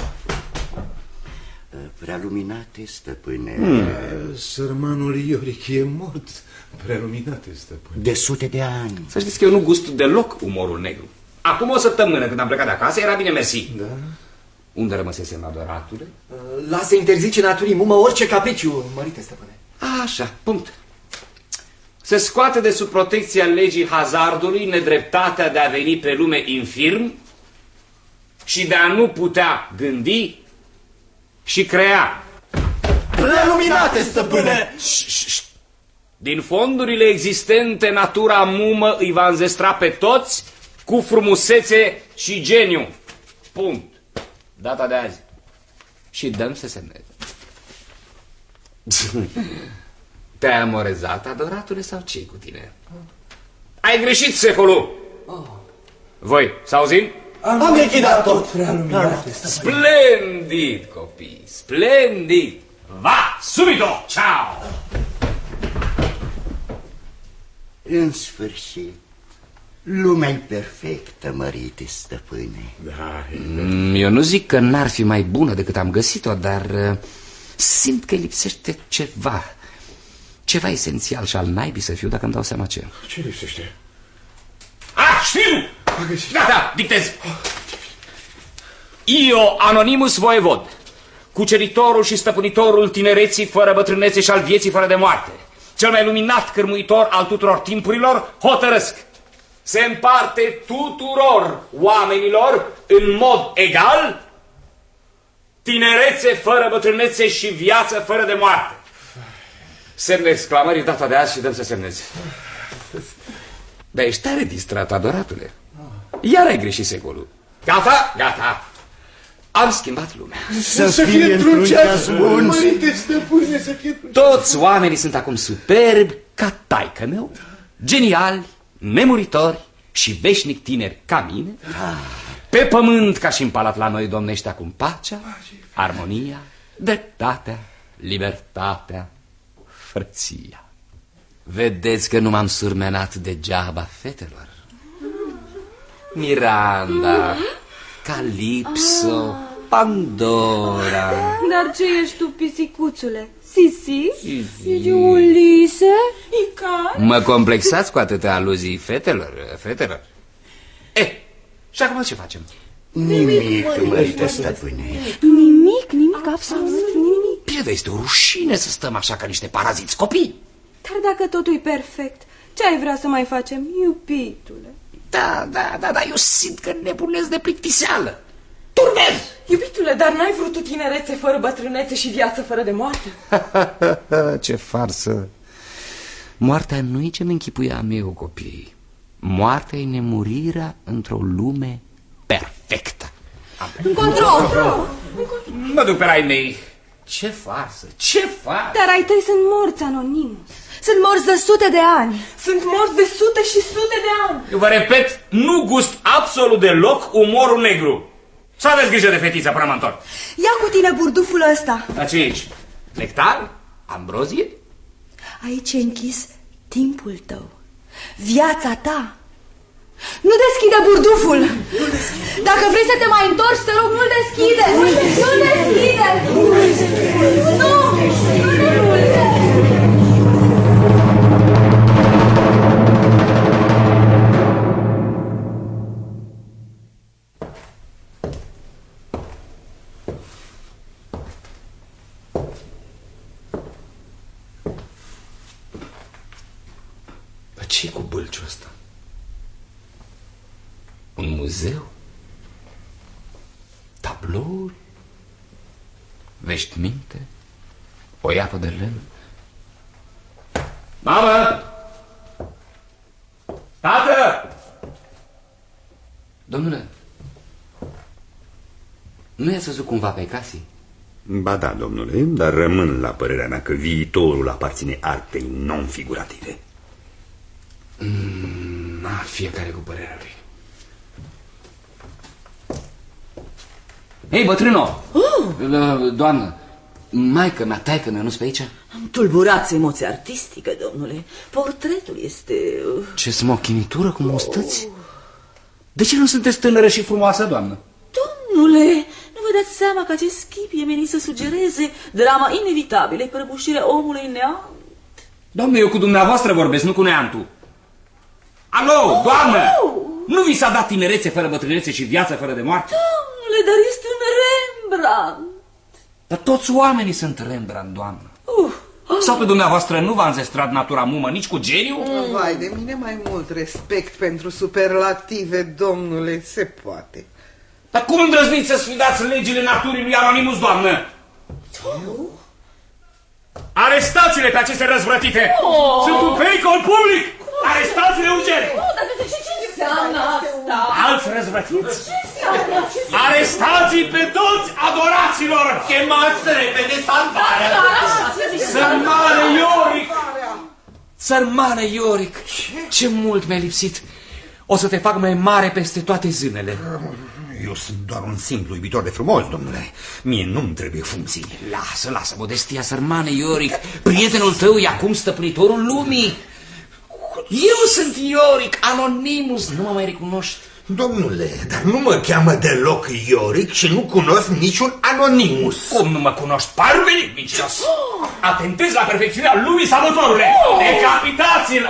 Prea luminate stăpâne. Hmm. Sărmanul Ioric e mort. Prea luminate stăpâne. De sute de ani. Să știți că eu nu gust deloc umorul negru. Acum o săptămână când am plecat de acasă era bine mersi. Da? Unde rămăsesem, adoratule? Lasă interzice naturii mumă orice capriciu, mărite stăpâne. Așa, punct. Se scoate de sub protecția legii hazardului nedreptatea de a veni pe lume infirm și de a nu putea gândi și crea. Preluminate, stăpâne! Din fondurile existente, natura mumă îi va înzestra pe toți cu frumusețe și geniu. Punct. Data de azi. Și dăm să semneze. Te-ai amorezat, adoratule, sau ce cu tine? Ai greșit secolul. Voi, s-auzim? Am lichidat tot. Splendid, copii, splendid. Va, subito, ciao. În sfârșit, lumea e perfectă, mărite stăpâne. Da, eu nu zic că n-ar fi mai bună decât am găsit-o, dar uh, simt că lipsește ceva. Ceva esențial și al naibii să fiu, dacă îmi dau seama ce. Ce lipsește? Ah, știu! Gata, dictez. Io, Anonimus Voievod, cuceritorul și stăpânitorul tinereții fără bătrânețe și al vieții fără de moarte, cel mai luminat cârmuitor al tuturor timpurilor, hotărăsc. Se împarte tuturor oamenilor în mod egal tinerețe fără bătrânețe și viață fără de moarte. Semn de exclamări data de azi și dăm să semnezi. Dar ești tare distrat, adoratule. Iar ai greșit secolul. Gata? Gata. Am schimbat lumea. Să, să fie într-un ceas bun, mărite stăpâne, să fie... Toți oamenii sunt acum superbi ca taică meu, geniali, nemuritori și veșnic tineri ca mine. Pe pământ, ca și în palat la noi, domnește acum pacea, armonia, dreptatea, libertatea, frăția. Vedeți că nu m-am surmenat degeaba, fetelor. Miranda, Calipso, Pandora. Dar ce ești tu, pisicuțule? Sisi? Sisi. Ulise? Icar? Mă complexați cu atâtea aluzii, fetelor, fetelor. Eh, și acum ce facem? Nimic, mărite stăpâne. Nimic, nimic, absolut nimic. Bine, dar este o rușine să stăm așa ca niște paraziți copii. Dar dacă totul e perfect, ce ai vrea să mai facem, iubitule? Da, da, da, da, eu simt că nebunesc de plictiseală. Turnez! Iubitule, dar n-ai vrut tu tinerețe fără bătrânețe și viață fără de moarte? Ce farsă! Moartea nu-i ce mi-închipuiam eu, copii. Moartea e nemurirea într-o lume perfectă. Încotro! Mă duc pe rai mei. Ce farsă, ce farsă! Dar ai tăi sunt morți, Anonimus. Sunt morți de sute de ani. Sunt morți de sute și sute de ani. Eu vă repet, nu gust absolut deloc umorul negru. Să aveți grijă de fetița până mă întorc. Ia cu tine burduful ăsta. Dar ce aici? Nectar? Ambrozie? Aici e închis timpul tău, viața ta. Nu deschide burduful. Dacă vrei să te mai întorci, te rog, nu-l deschide. Nu-l deschide. Nu! Ce-i cu bâlciul ăsta? Un muzeu? Tablouri? Veștiminte? O iapă de lemn? Mamă! Tată! Domnule, nu i-ați văzut cumva pe Casii? Ba da, domnule, dar rămân la părerea mea că viitorul aparține artei non-figurative. Mm, na, fiecare cu părerea lui. Ei, bătrâno! Uh! Doamnă, maică mea, taică mea, nu-s pe aici? Am tulburat emoție artistică, domnule. Portretul este... Ce smochinitură cu mustăți! De ce nu sunteți tânără și frumoasă, doamnă? Domnule, nu vă dați seama că acest chip e menit să sugereze drama inevitabilă, prăbușirea omului în neant? Doamne, eu cu dumneavoastră vorbesc, nu cu neantul. Alo, oh, doamnă! Oh! Nu vi s-a dat tinerețe fără bătrânețe și viață fără de moarte? Domnule, dar este un Rembrandt. Dar toți oamenii sunt Rembrandt, doamnă. Uh, uh. Sau pe dumneavoastră nu v-a înzestrat natura mumă nici cu geniu? Mm. Vai de mine, mai mult respect pentru superlative, domnule, se poate. Dar cum îndrăzniți să sfidați legile naturii lui Anonimus, doamnă? Oh. Arestați-le pe aceste răzvrătite! Oh. Sunt un pericol public! Arestați-le urgent! Oh, dar ce înseamnă asta? Alți răzvrătiți? Arestați-i pe toți adoraților! Chemați repede salvarea! Sărmane Ioric! Sărmane Ioric! Ce mult mi-ai lipsit! O să te fac mai mare peste toate zânele. Eu sunt doar un simplu iubitor de frumos, domnule. Mie nu-mi trebuie funcții. Lasă, lasă, modestia, sărmane Ioric. Prietenul tău e acum stăpânitorul lumii. Eu sunt Ioric, Anonimus, nu mă mai recunoști. Domnule, dar nu mă cheamă deloc Ioric și nu cunosc niciun Anonimus. Cum nu mă cunoști? Parvenit, micios! Atentezi la perfecțiunea lumii, sabotorule! Decapitați-l!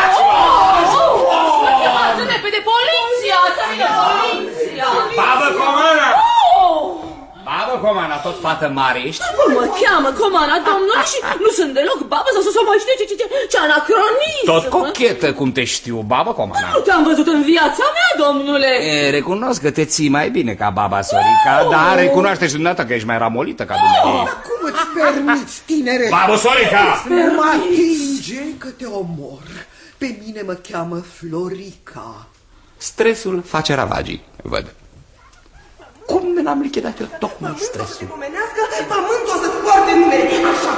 Să repede poliția! Să vină poliția! Babă Comana! Babă Comana, tot fată mare ești? Nu mă cheamă Comana, domnule, și nu sunt deloc babă sau să mai știu ce, ce, ce, ce anacronism! Tot cochetă cum te știu, babă Comana. Nu te-am văzut în viața mea, domnule! E, recunosc că te ții mai bine ca baba Sorica, oh! Dar recunoaște și dumneata că ești mai ramolită ca dumneavoastră. Oh! Dar cum îți permiți, tinere? Babă Sorica! Nu mă atinge că te omor. Pe mine mă cheamă Florica. Stresul face ravagii, văd. Cum ne l-am lichidat eu tocmai stresul? Pomenească, pământul o să-ți poarte numele. Așa,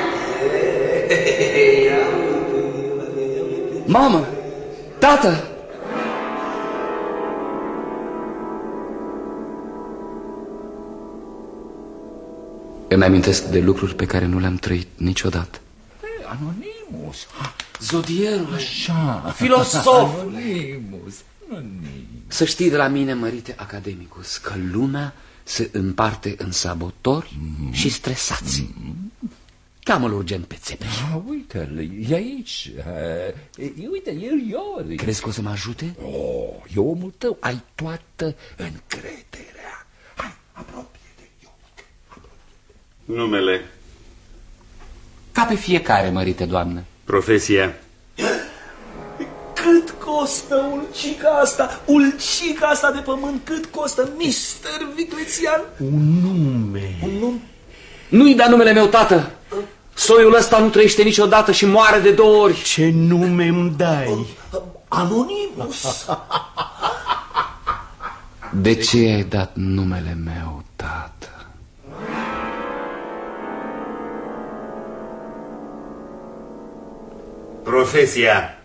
na! Mamă! Tată! Îmi amintesc de lucruri pe care nu le-am trăit niciodată. Anonimus! Zodierul! Așa! Filosoful! Anonimus! Anonimus! Să știi de la mine, mărite academicus, că lumea se împarte în sabotori mm. și stresați. Mm. Cheamă-l urgent pe Țepeș. Ah, uite-l, e aici. Uh, uite, e Ioric. Crezi că o să mă ajute? Oh, e omul tău, ai toată încrederea. Hai, apropie de Ioric. Apropie. Numele? Ca pe fiecare, mărite doamnă. Profesia? Cât costă ulcica asta? Ulcica asta de pământ, cât costă, mister Viclețian? Un nume. Un nume? Nu-i da numele meu, tată. Soiul ăsta nu trăiește niciodată și moare de două ori. Ce nume îmi dai? Anonimus. De ce ai dat numele meu, tată? Profesia.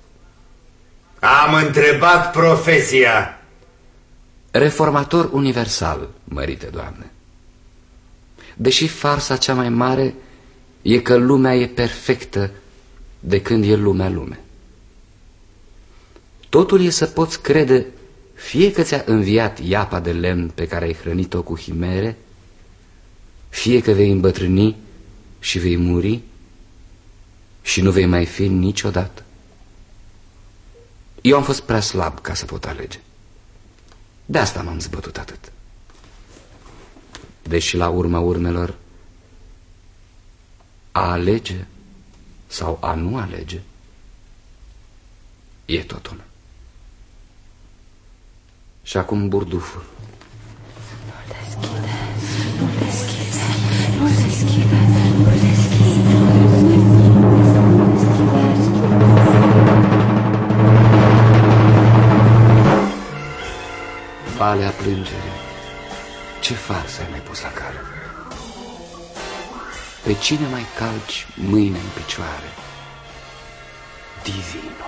Am întrebat profesia. Reformator universal, mărite Doamne. Deși farsa cea mai mare e că lumea e perfectă de când e lumea lume. Totul e să poți crede fie că ți-a înviat iapa de lemn pe care ai hrănit-o cu chimere, fie că vei îmbătrâni și vei muri și nu vei mai fi niciodată. Eu am fost prea slab ca să pot alege. De asta m-am zbătut atât. Deși la urma urmelor a alege sau a nu alege e tot una. Și acum burduful. Nu deschide, nu deschide, nu deschide, nu deschide. Valea plângerii. Ce farsă ai mai pus la cale? Pe cine mai calci mâine în picioare? Divino.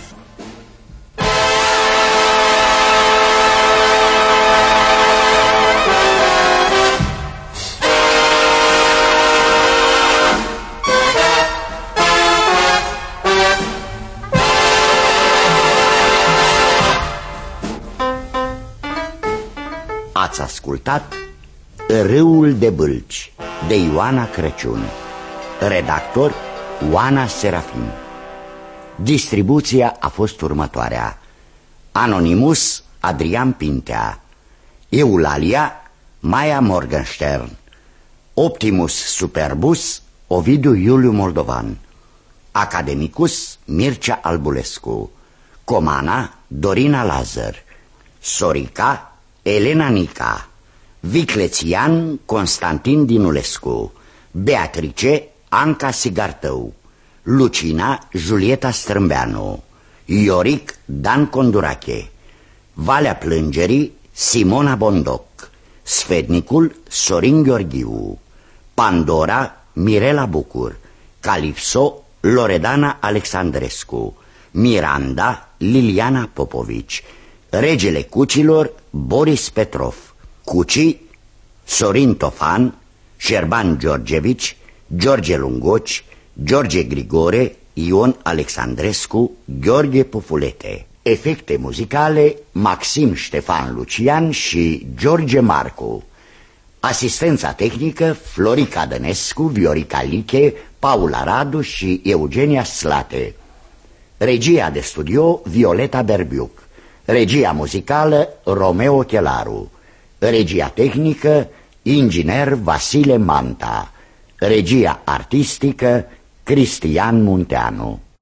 Ați ascultat Râul de Bâlci de Ioana Crăciun. Redactor Oana Serafin. Distribuția a fost următoarea: Anonimus Adrian Pintea, Eulalia Maia Morgenstern, Optimus Superbus Ovidiu Iuliu Moldovan, Academicus Mircea Albulescu, Comana Dorina Lazar, Sorica Elena Nica, Viclețian Constantin Dinulescu, Beatrice Anca Sigartău, Lucina Julieta Strâmbeanu, Ioric Dan Condurache, Valea Plângerii Simona Bondoc, Sfetnicul Sorin Gheorghiu, Pandora Mirela Bucur, Calipso Loredana Alexandrescu, Miranda Liliana Popovici, Regele Cucilor Boris Petrov, Cucii Sorin Tofan, Șerban Georgevici, George Lungoci, George Grigore, Ion Alexandrescu, Gheorghe Pufulete. Efecte muzicale Maxim Ștefan Lucian și George Marcu. Asistența tehnică Florica Dănescu, Viorica Liche, Paula Radu și Eugenia Slate. Regia de studio Violeta Berbiuc. Regia muzicală Romeo Chelaru. Regia tehnică inginer Vasile Manta. Regia artistică Cristian Munteanu.